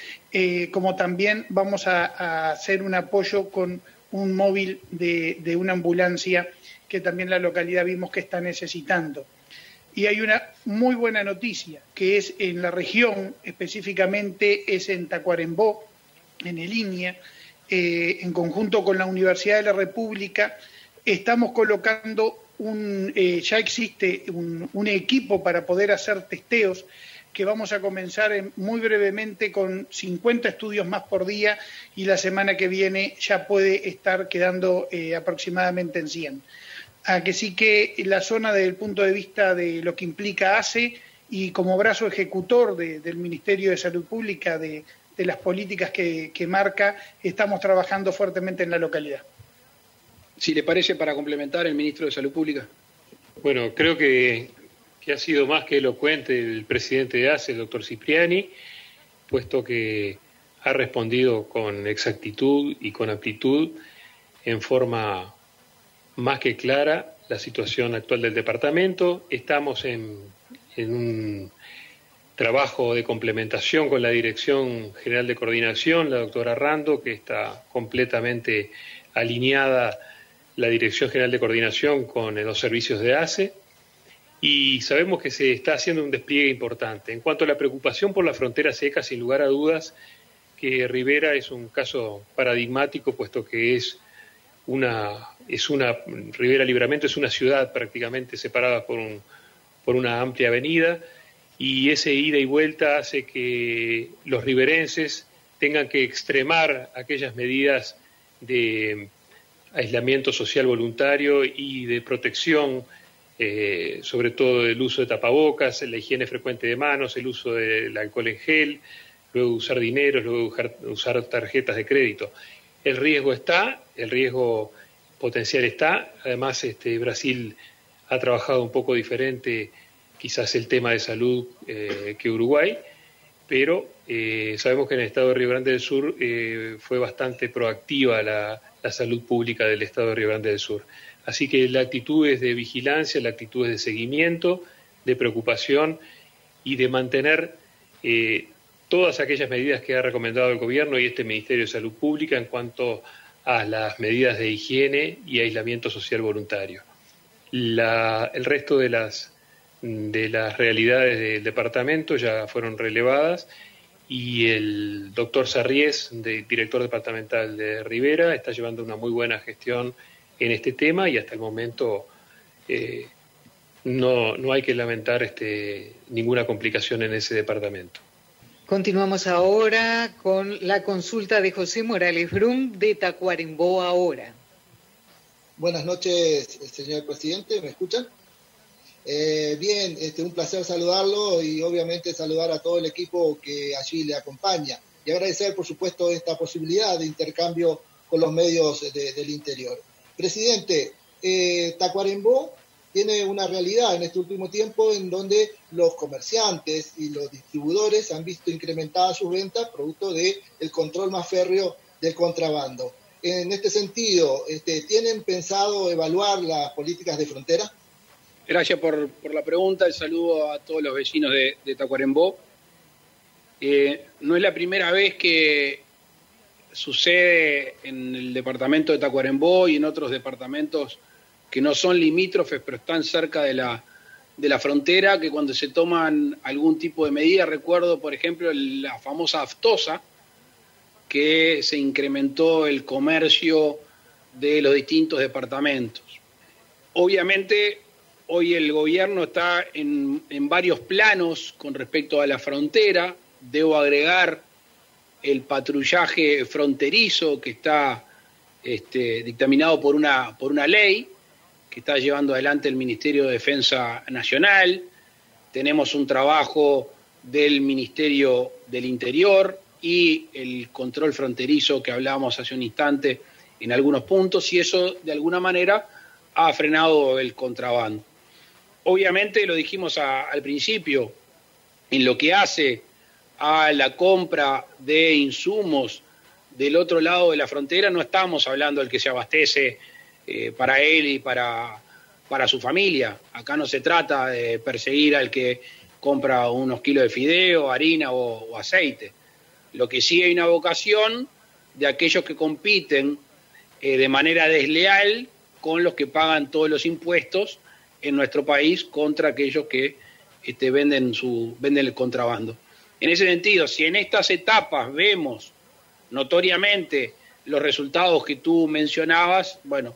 Como también vamos a hacer un apoyo con un móvil de una ambulancia que también la localidad vimos que está necesitando. Y hay una muy buena noticia, que es en la región, específicamente es en Tacuarembó, en el INIA, en conjunto con la Universidad de la República, estamos colocando ya existe un equipo para poder hacer testeos que vamos a comenzar muy brevemente con 50 estudios más por día y la semana que viene ya puede estar quedando aproximadamente en 100. Que sí que la zona desde el punto de vista de lo que implica ACE y como brazo ejecutor del Ministerio de Salud Pública de las políticas que marca, estamos trabajando fuertemente en la localidad. Si le parece, para complementar, el Ministro de Salud Pública. Bueno, creo que ha sido más que elocuente el presidente de ACE, el doctor Cipriani, puesto que ha respondido con exactitud y con aptitud en forma más que clara la situación actual del departamento. Estamos en un trabajo de complementación con la Dirección General de Coordinación, la doctora Rando, que está completamente alineada la Dirección General de Coordinación con los servicios de ACE, y sabemos que se está haciendo un despliegue importante. En cuanto a la preocupación por la frontera seca, sin lugar a dudas que Rivera es un caso paradigmático, puesto que Rivera Libramento es una ciudad prácticamente separada por una amplia avenida, y ese ida y vuelta hace que los riverenses tengan que extremar aquellas medidas de aislamiento social voluntario y de protección, sobre todo el uso de tapabocas, la higiene frecuente de manos, el uso del alcohol en gel, luego usar dineros, luego usar tarjetas de crédito. El riesgo está, el riesgo potencial está. Además, Brasil ha trabajado un poco diferente quizás el tema de salud que Uruguay, pero sabemos que en el estado de Río Grande del Sur fue bastante proactiva la salud pública del estado de Río Grande del Sur. Así que la actitud es de vigilancia, la actitud es de seguimiento, de preocupación y de mantener todas aquellas medidas que ha recomendado el Gobierno y este Ministerio de Salud Pública en cuanto a las medidas de higiene y aislamiento social voluntario. El resto de las realidades del departamento ya fueron relevadas y el doctor Sarriés, director departamental de Rivera, está llevando una muy buena gestión en este tema y hasta el momento no hay que lamentar ninguna complicación en ese departamento. Continuamos ahora con la consulta de José Morales Brum de Tacuarembó Ahora. Buenas noches, señor presidente, ¿me escuchan? Bien, un placer saludarlo y obviamente saludar a todo el equipo que allí le acompaña y agradecer, por supuesto, esta posibilidad de intercambio con los medios del interior. Presidente, Tacuarembó tiene una realidad en este último tiempo en donde los comerciantes y los distribuidores han visto incrementadas sus ventas producto del control más férreo del contrabando. En este sentido, ¿tienen pensado evaluar las políticas de frontera? Gracias por la pregunta, el saludo a todos los vecinos de Tacuarembó. No es la primera vez que sucede en el departamento de Tacuarembó y en otros departamentos que no son limítrofes, pero están cerca de la frontera, que cuando se toman algún tipo de medida, recuerdo, por ejemplo, la famosa aftosa, que se incrementó el comercio de los distintos departamentos. Obviamente, hoy el gobierno está en varios planos con respecto a la frontera. Debo agregar el patrullaje fronterizo que está dictaminado por una ley que está llevando adelante el Ministerio de Defensa Nacional. tenemos un trabajo del Ministerio del Interior y el control fronterizo que hablábamos hace un instante en algunos puntos, y eso de alguna manera ha frenado el contrabando. Obviamente, lo dijimos al principio, en lo que hace a la compra de insumos del otro lado de la frontera, no estamos hablando del que se abastece para él y para su familia. Acá no se trata de perseguir al que compra unos kilos de fideo, harina o aceite. Lo que sí hay una vocación de aquellos que compiten de manera desleal con los que pagan todos los impuestos en nuestro país contra aquellos que venden el contrabando. En ese sentido, si en estas etapas vemos notoriamente los resultados que tú mencionabas, bueno,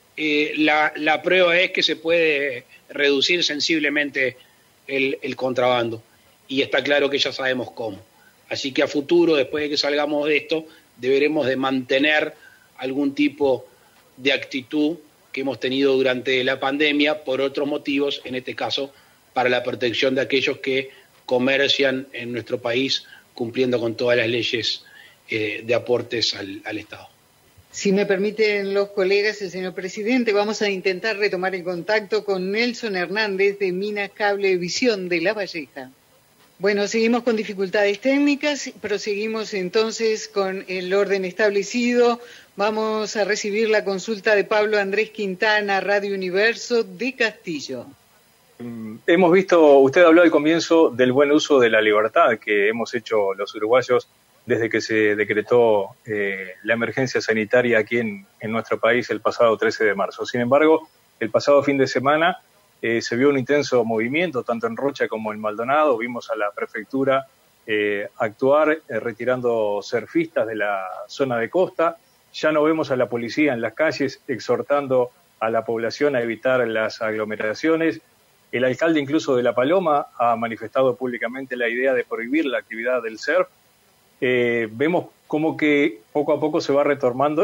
la prueba es que se puede reducir sensiblemente el contrabando, y está claro que ya sabemos cómo. Así que a futuro, después de que salgamos de esto, deberemos de mantener algún tipo de actitud que hemos tenido durante la pandemia por otros motivos, en este caso para la protección de aquellos que comercian en nuestro país cumpliendo con todas las leyes de aportes al Estado. Si me permiten los colegas, el señor presidente, vamos a intentar retomar el contacto con Nelson Hernández de Minas Cablevisión de La Valleja. Bueno, seguimos con dificultades técnicas, proseguimos entonces con el orden establecido. Vamos a recibir la consulta de Pablo Andrés Quintana, Radio Universo de Castillo. Hemos visto, usted habló al comienzo del buen uso de la libertad que hemos hecho los uruguayos desde que se decretó la emergencia sanitaria aquí en nuestro país el pasado 13 de marzo. Sin embargo, el pasado fin de semana se vio un intenso movimiento, tanto en Rocha como en Maldonado. Vimos a la prefectura actuar retirando surfistas de la zona de costa. Ya no vemos a la policía en las calles exhortando a la población a evitar las aglomeraciones. El alcalde incluso de La Paloma ha manifestado públicamente la idea de prohibir la actividad del surf. Vemos como que poco a poco se va retornando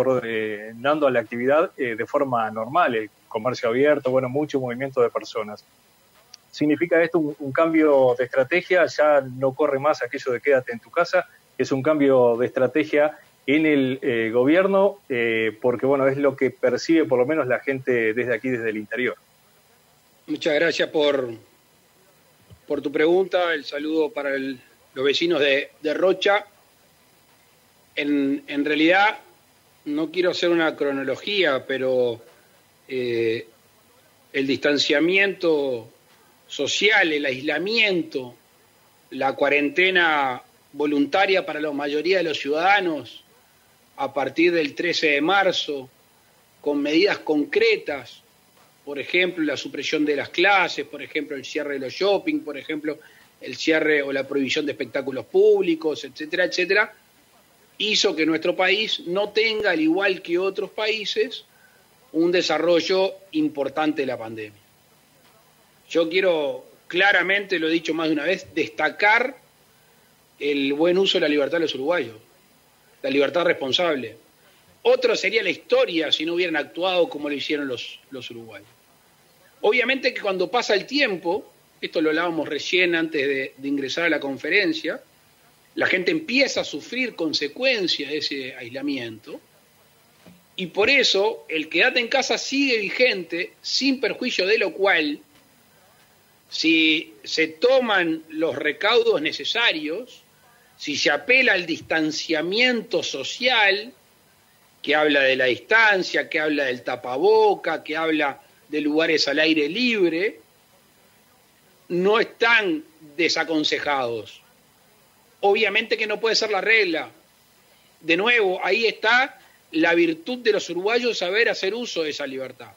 a la actividad de forma normal, el comercio abierto, bueno, mucho movimiento de personas. ¿Significa esto un cambio de estrategia? Ya no corre más aquello de quédate en tu casa, es un cambio de estrategia en el gobierno, porque bueno, es lo que percibe por lo menos la gente desde aquí, desde el interior. Muchas gracias por tu pregunta, el saludo para los vecinos de Rocha. En realidad, no quiero hacer una cronología, pero el distanciamiento social, el aislamiento, la cuarentena voluntaria para la mayoría de los ciudadanos a partir del 13 de marzo, con medidas concretas, por ejemplo, la supresión de las clases, por ejemplo, el cierre de los shopping, por ejemplo, el cierre o la prohibición de espectáculos públicos, etcétera, etcétera, hizo que nuestro país no tenga, al igual que otros países, un desarrollo importante de la pandemia. Yo quiero claramente, lo he dicho más de una vez, destacar el buen uso de la libertad de los uruguayos, la libertad responsable. Otra sería la historia si no hubieran actuado como lo hicieron los uruguayos. Obviamente que cuando pasa el tiempo, esto lo hablábamos recién antes de ingresar a la conferencia, la gente empieza a sufrir consecuencias de ese aislamiento, y por eso el quédate en casa sigue vigente, sin perjuicio de lo cual, si se toman los recaudos necesarios, si se apela al distanciamiento social, que habla de la distancia, que habla del tapaboca, que habla de lugares al aire libre, no están desaconsejados. Obviamente que no puede ser la regla. De nuevo, ahí está la virtud de los uruguayos, saber hacer uso de esa libertad.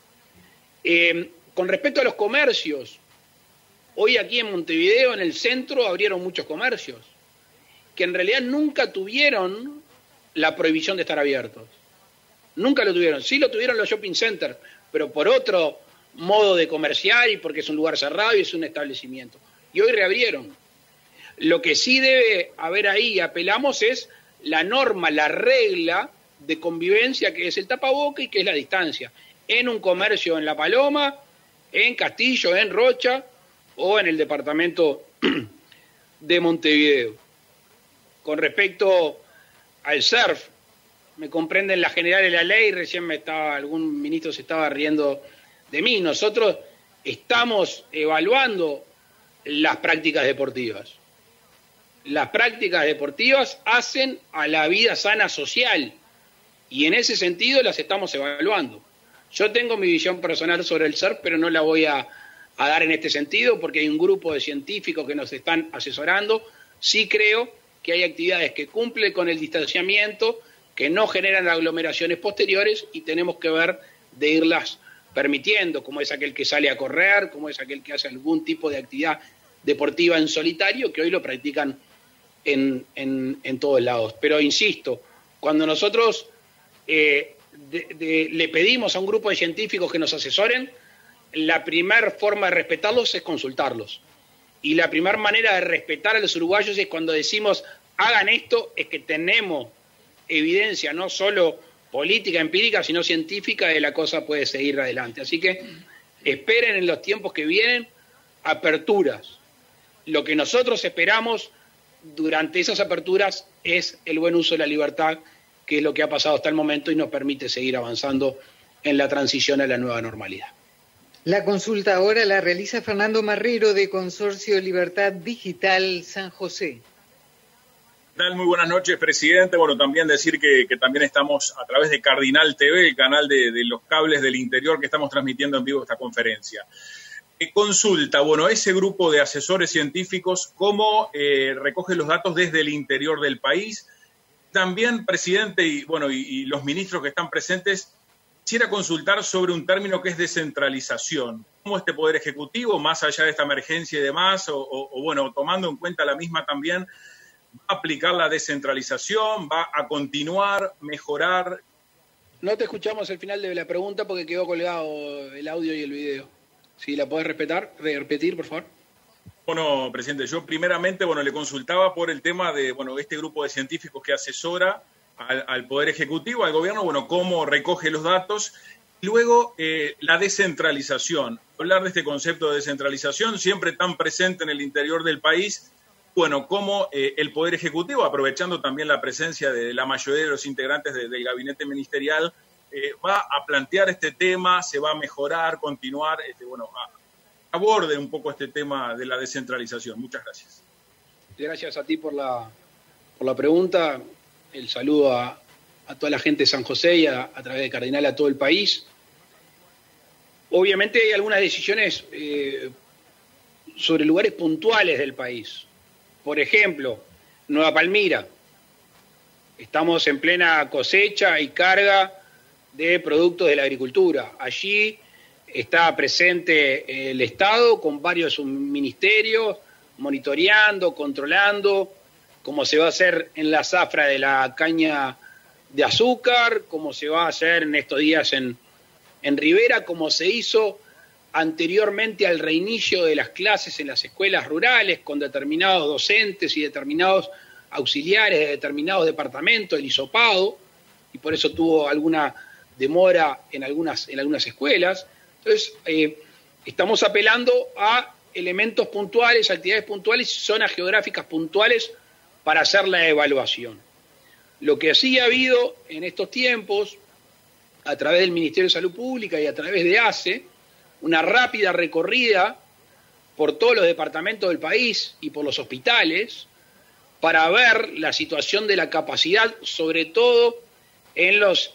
Con respecto a los comercios, hoy aquí en Montevideo, en el centro, abrieron muchos comercios, que en realidad nunca tuvieron la prohibición de estar abiertos. Nunca lo tuvieron. Sí lo tuvieron los shopping centers, pero por otro modo de comerciar y porque es un lugar cerrado y es un establecimiento. Y hoy reabrieron. Lo que sí debe haber ahí, apelamos, es la norma, la regla de convivencia, que es el tapaboca y que es la distancia. En un comercio en La Paloma, en Castillo, en Rocha, o en el departamento de Montevideo. Con respecto al surf, me comprenden las generales de la ley, recién algún ministro se estaba riendo de mí. Nosotros estamos evaluando las prácticas deportivas. Las prácticas deportivas hacen a la vida sana social y en ese sentido las estamos evaluando. Yo tengo mi visión personal sobre el surf, pero no la voy a dar en este sentido porque hay un grupo de científicos que nos están asesorando. Sí creo que hay actividades que cumplen con el distanciamiento, que no generan aglomeraciones posteriores y tenemos que ver de irlas permitiendo, como es aquel que sale a correr, como es aquel que hace algún tipo de actividad deportiva en solitario, que hoy lo practican en todos lados. Pero insisto, cuando nosotros le pedimos a un grupo de científicos que nos asesoren, la primera forma de respetarlos es consultarlos. Y la primera manera de respetar a los uruguayos es cuando decimos hagan esto, es que tenemos evidencia no solo política, empírica, sino científica de la cosa puede seguir adelante. Así que esperen en los tiempos que vienen aperturas. Lo que nosotros esperamos durante esas aperturas es el buen uso de la libertad, que es lo que ha pasado hasta el momento y nos permite seguir avanzando en la transición a la nueva normalidad. La consulta ahora la realiza Fernando Marrero de Consorcio Libertad Digital San José. Muy buenas noches, presidente. Bueno, también decir que también estamos a través de Cardinal TV, el canal de los cables del interior, que estamos transmitiendo en vivo esta conferencia. Consulta, bueno, ese grupo de asesores científicos, ¿cómo recoge los datos desde el interior del país? También, presidente, y los ministros que están presentes, quisiera consultar sobre un término que es descentralización. ¿Cómo este Poder Ejecutivo, más allá de esta emergencia y demás, o tomando en cuenta la misma también, va a aplicar la descentralización, va a continuar, mejorar? No te escuchamos el final de la pregunta porque quedó colgado el audio y el video. Si la podés repetir, por favor. Bueno, presidente, yo primeramente, le consultaba por el tema de, este grupo de científicos que asesora al Poder Ejecutivo, al gobierno, cómo recoge los datos. Luego, la descentralización. Hablar de este concepto de descentralización, siempre tan presente en el interior del país, cómo el Poder Ejecutivo, aprovechando también la presencia de la mayoría de los integrantes del gabinete ministerial, va a plantear este tema, se va a mejorar, continuar, aborde un poco este tema de la descentralización. Muchas gracias. Gracias a ti por la pregunta. El saludo a toda la gente de San José y a través de Cardinal a todo el país. Obviamente hay algunas decisiones sobre lugares puntuales del país. Por ejemplo, Nueva Palmira. Estamos en plena cosecha y carga de productos de la agricultura. Allí está presente el Estado con varios ministerios, monitoreando, controlando, como se va a hacer en la zafra de la caña de azúcar, como se va a hacer en estos días en Rivera, como se hizo anteriormente al reinicio de las clases en las escuelas rurales, con determinados docentes y determinados auxiliares de determinados departamentos, el hisopado, y por eso tuvo alguna demora en algunas escuelas. Entonces, estamos apelando a elementos puntuales, actividades puntuales y zonas geográficas puntuales para hacer la evaluación. Lo que sí ha habido en estos tiempos, a través del Ministerio de Salud Pública y a través de ACE, una rápida recorrida por todos los departamentos del país y por los hospitales para ver la situación de la capacidad, sobre todo en los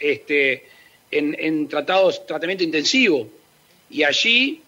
en tratamiento intensivo. Y allí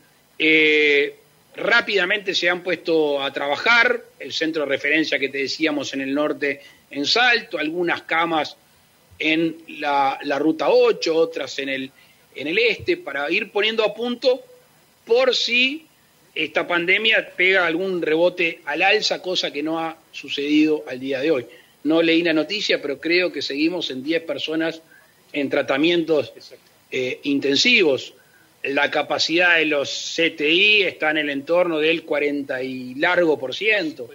rápidamente se han puesto a trabajar, el centro de referencia que te decíamos en el norte en Salto, algunas camas en la ruta 8, otras en el este, para ir poniendo a punto por si esta pandemia pega algún rebote al alza, cosa que no ha sucedido al día de hoy. No leí la noticia, pero creo que seguimos en 10 personas en tratamientos intensivos. La capacidad de los CTI está en el entorno del 40 y largo por ciento.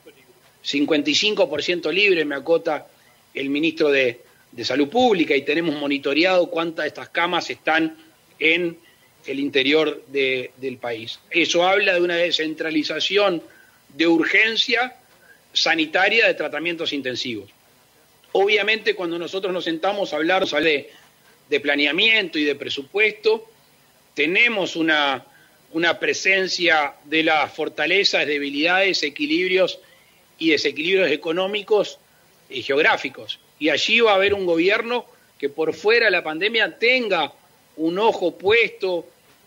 55% libre, me acota el ministro de Salud Pública, y tenemos monitoreado cuántas de estas camas están en el interior del país. Eso habla de una descentralización de urgencia sanitaria de tratamientos intensivos. Obviamente, cuando nosotros nos sentamos a hablar de planeamiento y de presupuesto, tenemos una presencia de las fortalezas, debilidades, equilibrios y desequilibrios económicos y geográficos. Y allí va a haber un gobierno que por fuera de la pandemia tenga un ojo puesto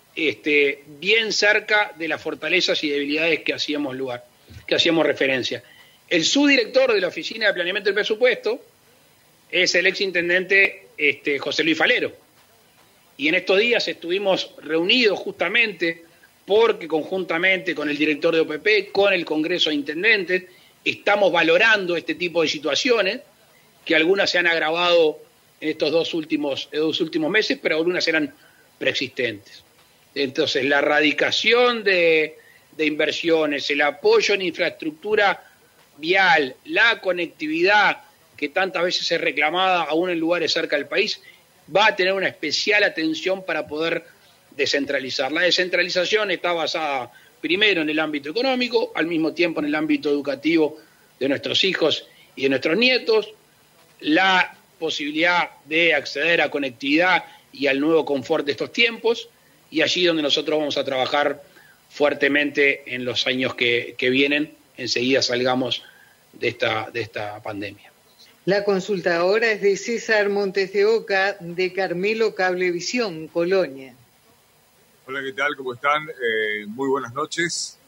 bien cerca de las fortalezas y debilidades que hacíamos referencia. El subdirector de la Oficina de Planeamiento del Presupuesto es el exintendente José Luis Falero. Y en estos días estuvimos reunidos justamente porque conjuntamente con el director de OPP, con el Congreso de Intendentes, estamos valorando este tipo de situaciones, que algunas se han agravado en estos dos últimos meses, pero algunas eran preexistentes. Entonces, la erradicación de inversiones, el apoyo en infraestructura vial, la conectividad que tantas veces es reclamada aún en lugares cerca del país, va a tener una especial atención para poder descentralizar. La descentralización está basada primero en el ámbito económico, al mismo tiempo en el ámbito educativo de nuestros hijos y de nuestros nietos, la posibilidad de acceder a conectividad y al nuevo confort de estos tiempos, y allí donde nosotros vamos a trabajar fuertemente en los años que vienen, enseguida salgamos de esta pandemia. La consulta ahora es de César Montes de Oca, de Carmelo Cablevisión, Colonia. Hola, ¿qué tal? ¿Cómo están? Muy buenas noches.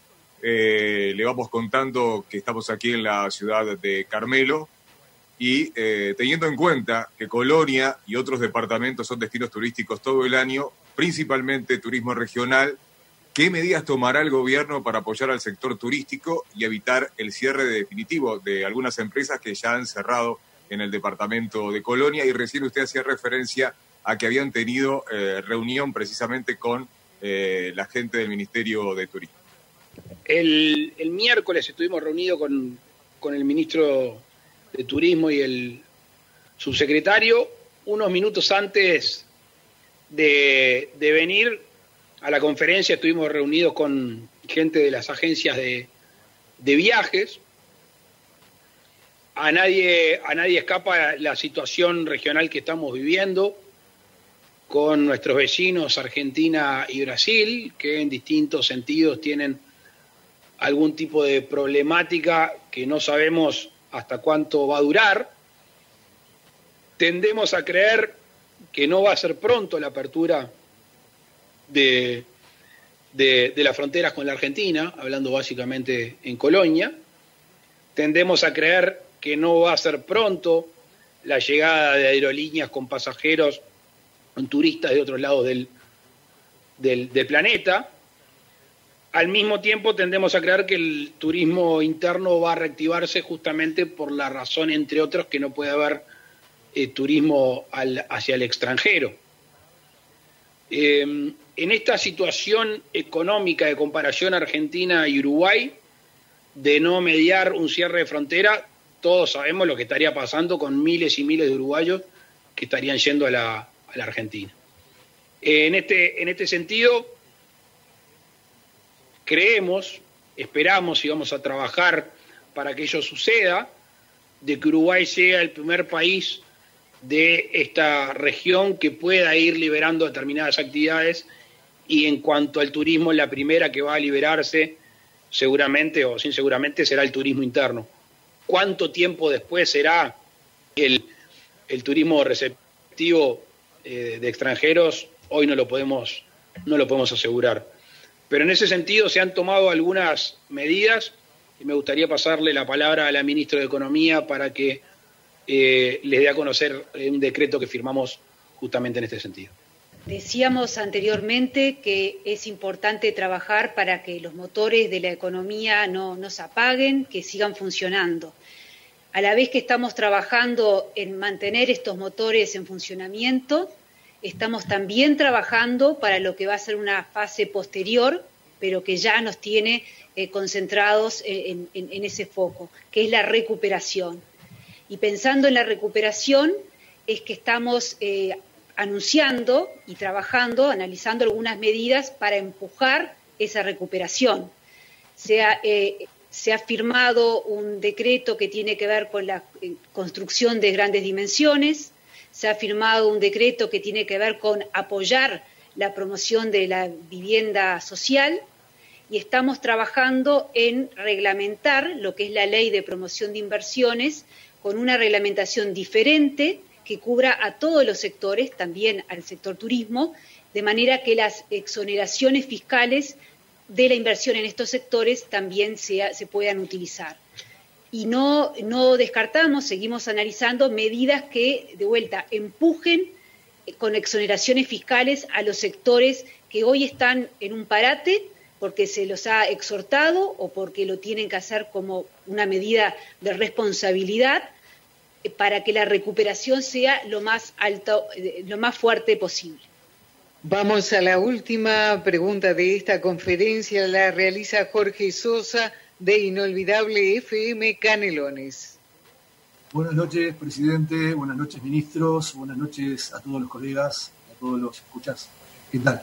Le vamos contando que estamos aquí en la ciudad de Carmelo y teniendo en cuenta que Colonia y otros departamentos son destinos turísticos todo el año, principalmente turismo regional, ¿qué medidas tomará el gobierno para apoyar al sector turístico y evitar el cierre definitivo de algunas empresas que ya han cerrado en el departamento de Colonia? Y recién usted hacía referencia a que habían tenido reunión precisamente con la gente del Ministerio de Turismo. El miércoles estuvimos reunidos con el ministro de Turismo y el subsecretario, unos minutos antes de venir a la conferencia. Estuvimos reunidos con gente de las agencias de viajes. A nadie escapa la situación regional que estamos viviendo con nuestros vecinos Argentina y Brasil, que en distintos sentidos tienen algún tipo de problemática que no sabemos hasta cuánto va a durar. Tendemos a creer que no va a ser pronto la apertura de las fronteras con la Argentina, hablando básicamente en Colonia. Tendemos a creer que no va a ser pronto la llegada de aerolíneas con pasajeros, con turistas de otros lados del planeta. Al mismo tiempo tendemos a creer que el turismo interno va a reactivarse justamente por la razón, entre otros, que no puede haber turismo hacia el extranjero. En esta situación económica de comparación Argentina y Uruguay, de no mediar un cierre de frontera, todos sabemos lo que estaría pasando con miles y miles de uruguayos que estarían yendo a la Argentina. En este sentido, creemos, esperamos y vamos a trabajar para que ello suceda, de que Uruguay sea el primer país de esta región que pueda ir liberando determinadas actividades, y en cuanto al turismo, la primera que va a liberarse, seguramente o sin seguramente, será el turismo interno. ¿Cuánto tiempo después será el turismo receptivo de extranjeros? Hoy no lo podemos asegurar. Pero en ese sentido se han tomado algunas medidas y me gustaría pasarle la palabra a la ministra de Economía para que les dé a conocer un decreto que firmamos justamente en este sentido. Decíamos anteriormente que es importante trabajar para que los motores de la economía no se apaguen, que sigan funcionando. A la vez que estamos trabajando en mantener estos motores en funcionamiento, estamos también trabajando para lo que va a ser una fase posterior, pero que ya nos tiene concentrados en ese foco, que es la recuperación. Y pensando en la recuperación, es que estamos anunciando y trabajando, analizando algunas medidas para empujar esa recuperación. Se ha firmado un decreto que tiene que ver con la construcción de grandes dimensiones, se ha firmado un decreto que tiene que ver con apoyar la promoción de la vivienda social y estamos trabajando en reglamentar lo que es la ley de promoción de inversiones con una reglamentación diferente que cubra a todos los sectores, también al sector turismo, de manera que las exoneraciones fiscales de la inversión en estos sectores también se puedan utilizar. Y no descartamos, seguimos analizando medidas que, de vuelta, empujen con exoneraciones fiscales a los sectores que hoy están en un parate porque se los ha exhortado o porque lo tienen que hacer como una medida de responsabilidad para que la recuperación sea lo más fuerte posible. Vamos a la última pregunta de esta conferencia, la realiza Jorge Sosa de Inolvidable FM Canelones. Buenas noches, presidente, buenas noches, ministros, buenas noches a todos los colegas, a todos los escuchas. ¿Qué tal?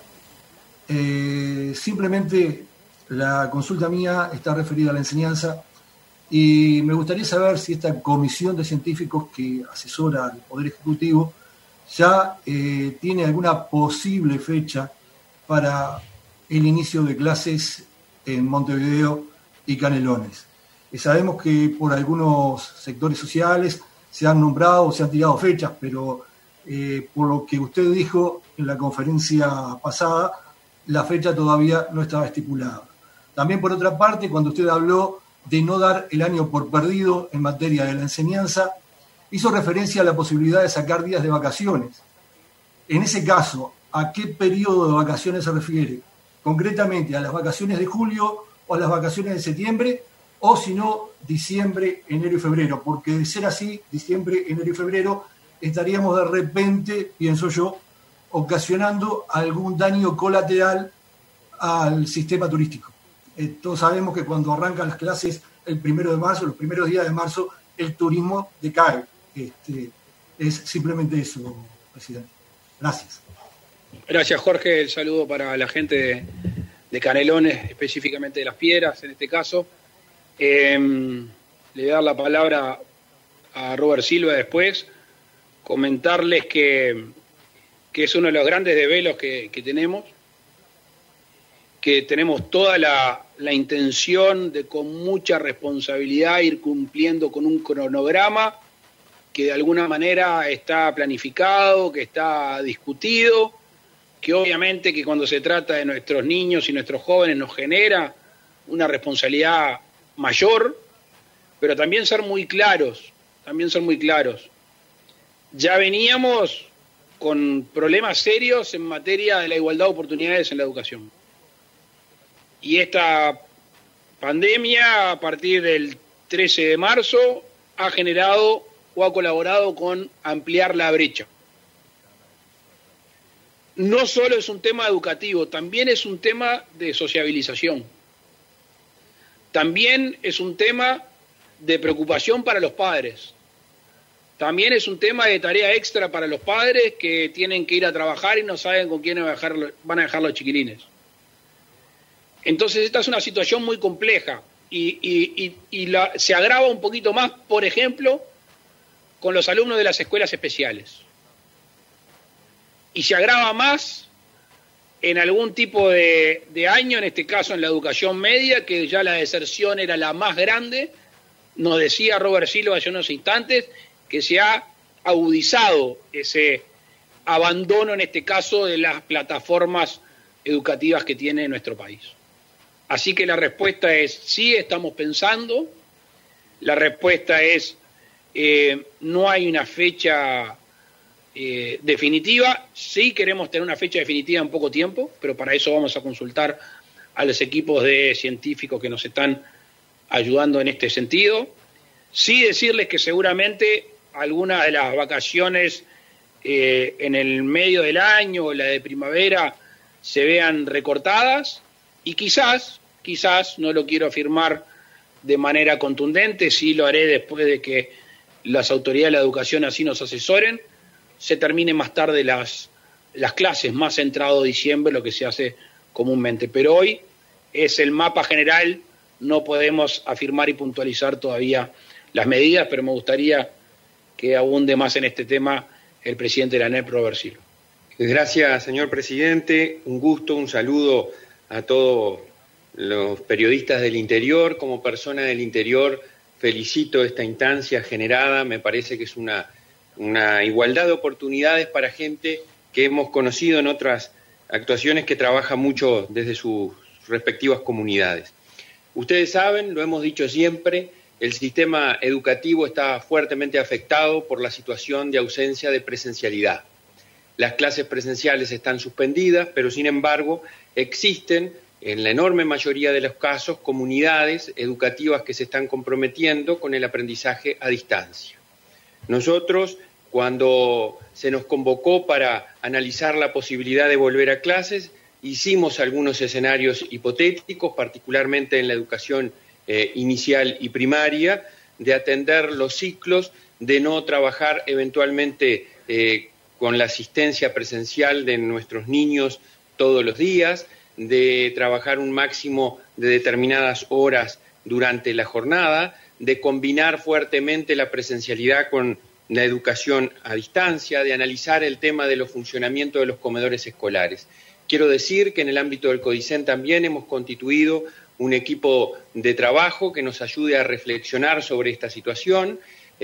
Simplemente la consulta mía está referida a la enseñanza y me gustaría saber si esta comisión de científicos que asesora al Poder Ejecutivo ya tiene alguna posible fecha para el inicio de clases en Montevideo y Canelones. Sabemos que por algunos sectores sociales se han nombrado, se han tirado fechas, pero por lo que usted dijo en la conferencia pasada, la fecha todavía no estaba estipulada. También, por otra parte, cuando usted habló de no dar el año por perdido en materia de la enseñanza, hizo referencia a la posibilidad de sacar días de vacaciones. En ese caso, ¿a qué periodo de vacaciones se refiere? Concretamente, ¿a las vacaciones de julio o a las vacaciones de septiembre? O si no, diciembre, enero y febrero. Porque de ser así, diciembre, enero y febrero, estaríamos de repente, pienso yo, ocasionando algún daño colateral al sistema turístico. Todos sabemos que cuando arrancan las clases el 1 de marzo, los primeros días de marzo, el turismo decae. Es simplemente eso, presidente. Gracias. Gracias, Jorge. El saludo para la gente de Canelones, específicamente de Las Piedras, en este caso. Le voy a dar la palabra a Robert Silva después. Comentarles que es uno de los grandes desvelos que tenemos, que tenemos toda la intención de con mucha responsabilidad ir cumpliendo con un cronograma que de alguna manera está planificado, que está discutido, que obviamente que cuando se trata de nuestros niños y nuestros jóvenes nos genera una responsabilidad mayor, pero también ser muy claros, Ya veníamos con problemas serios en materia de la igualdad de oportunidades en la educación. Y esta pandemia, a partir del 13 de marzo, ha generado o ha colaborado con ampliar la brecha. No solo es un tema educativo, también es un tema de sociabilización. También es un tema de preocupación para los padres. También es un tema de tarea extra para los padres que tienen que ir a trabajar y no saben con quién van a dejar los chiquilines. Entonces esta es una situación muy compleja y se agrava un poquito más, por ejemplo, con los alumnos de las escuelas especiales. Y se agrava más en algún tipo de año, en este caso en la educación media, que ya la deserción era la más grande. Nos decía Robert Silva hace unos instantes que se ha agudizado ese abandono, en este caso, de las plataformas educativas que tiene nuestro país. Así que la respuesta es sí, estamos pensando. La respuesta es no hay una fecha definitiva. Sí queremos tener una fecha definitiva en poco tiempo, pero para eso vamos a consultar a los equipos de científicos que nos están ayudando en este sentido. Sí decirles que seguramente algunas de las vacaciones en el medio del año o la de primavera se vean recortadas y quizás, no lo quiero afirmar de manera contundente, sí lo haré después de que las autoridades de la educación así nos asesoren, se terminen más tarde las clases, más entrado diciembre, lo que se hace comúnmente. Pero hoy es el mapa general, no podemos afirmar y puntualizar todavía las medidas, pero me gustaría que abunde más en este tema el presidente de la ANEP, Robert Silva. Gracias, señor presidente. Un gusto, un saludo a todos los periodistas del interior. Como persona del interior, felicito esta instancia generada. Me parece que es una igualdad de oportunidades para gente que hemos conocido en otras actuaciones que trabaja mucho desde sus respectivas comunidades. Ustedes saben, lo hemos dicho siempre, el sistema educativo está fuertemente afectado por la situación de ausencia de presencialidad. Las clases presenciales están suspendidas, pero sin embargo existen en la enorme mayoría de los casos comunidades educativas que se están comprometiendo con el aprendizaje a distancia. Nosotros, cuando se nos convocó para analizar la posibilidad de volver a clases, hicimos algunos escenarios hipotéticos, particularmente en la educación inicial y primaria, de atender los ciclos, de no trabajar eventualmente con la asistencia presencial de nuestros niños todos los días, de trabajar un máximo de determinadas horas durante la jornada, de combinar fuertemente la presencialidad con la educación a distancia, de analizar el tema de los funcionamientos de los comedores escolares. Quiero decir que en el ámbito del CODICEN también hemos constituido un equipo de trabajo que nos ayude a reflexionar sobre esta situación,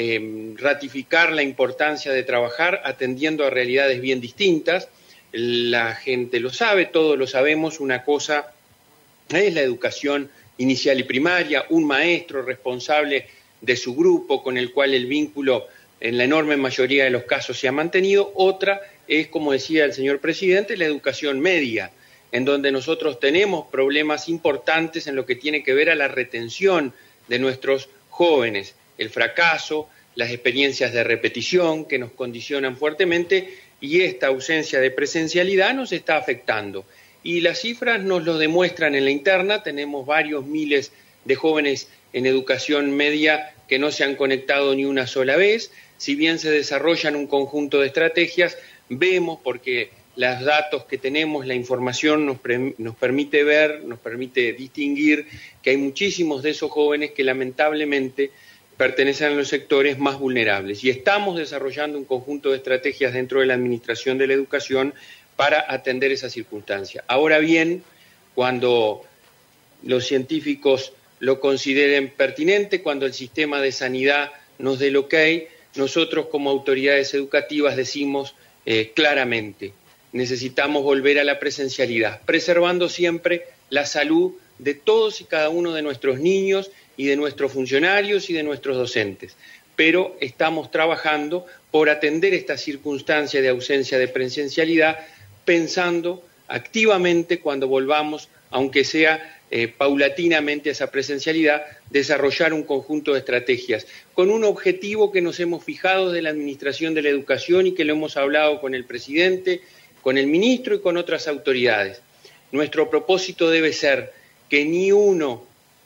ratificar la importancia de trabajar atendiendo a realidades bien distintas. La gente lo sabe, todos lo sabemos, una cosa es la educación inicial y primaria, un maestro responsable de su grupo con el cual el vínculo en la enorme mayoría de los casos se ha mantenido, otra es, como decía el señor presidente, la educación media, en donde nosotros tenemos problemas importantes en lo que tiene que ver a la retención de nuestros jóvenes, el fracaso, las experiencias de repetición que nos condicionan fuertemente y esta ausencia de presencialidad nos está afectando. Y las cifras nos lo demuestran en la interna, tenemos varios miles de jóvenes en educación media que no se han conectado ni una sola vez, si bien se desarrollan un conjunto de estrategias, vemos porque los datos que tenemos, la información nos permite ver, nos permite distinguir que hay muchísimos de esos jóvenes que lamentablemente pertenecen a los sectores más vulnerables. Y estamos desarrollando un conjunto de estrategias dentro de la Administración de la Educación para atender esa circunstancia. Ahora bien, cuando los científicos lo consideren pertinente, cuando el sistema de sanidad nos dé el ok, nosotros como autoridades educativas decimos claramente, necesitamos volver a la presencialidad, preservando siempre la salud de todos y cada uno de nuestros niños y de nuestros funcionarios y de nuestros docentes. Pero estamos trabajando por atender esta circunstancia de ausencia de presencialidad, pensando activamente cuando volvamos, aunque sea paulatinamente a esa presencialidad, desarrollar un conjunto de estrategias con un objetivo que nos hemos fijado de la Administración de la Educación y que lo hemos hablado con el presidente, con el ministro y con otras autoridades. Nuestro propósito debe ser que ni uno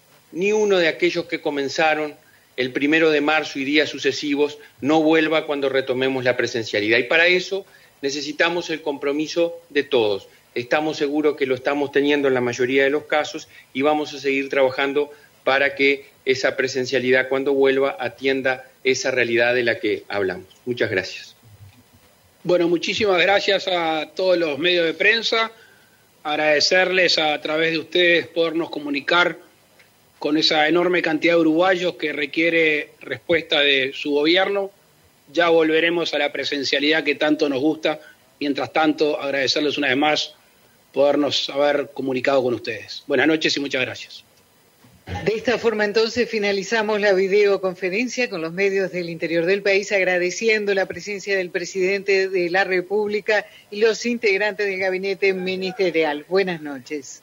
de aquellos que comenzaron el 1 de marzo y días sucesivos no vuelva cuando retomemos la presencialidad. Y para eso necesitamos el compromiso de todos. Estamos seguros que lo estamos teniendo en la mayoría de los casos y vamos a seguir trabajando para que esa presencialidad cuando vuelva atienda esa realidad de la que hablamos. Muchas gracias. Bueno, muchísimas gracias a todos los medios de prensa, agradecerles a través de ustedes podernos comunicar con esa enorme cantidad de uruguayos que requiere respuesta de su gobierno. Ya volveremos a la presencialidad que tanto nos gusta. Mientras tanto, agradecerles una vez más podernos haber comunicado con ustedes. Buenas noches y muchas gracias. De esta forma entonces finalizamos la videoconferencia con los medios del interior del país, agradeciendo la presencia del presidente de la República y los integrantes del gabinete ministerial. Buenas noches.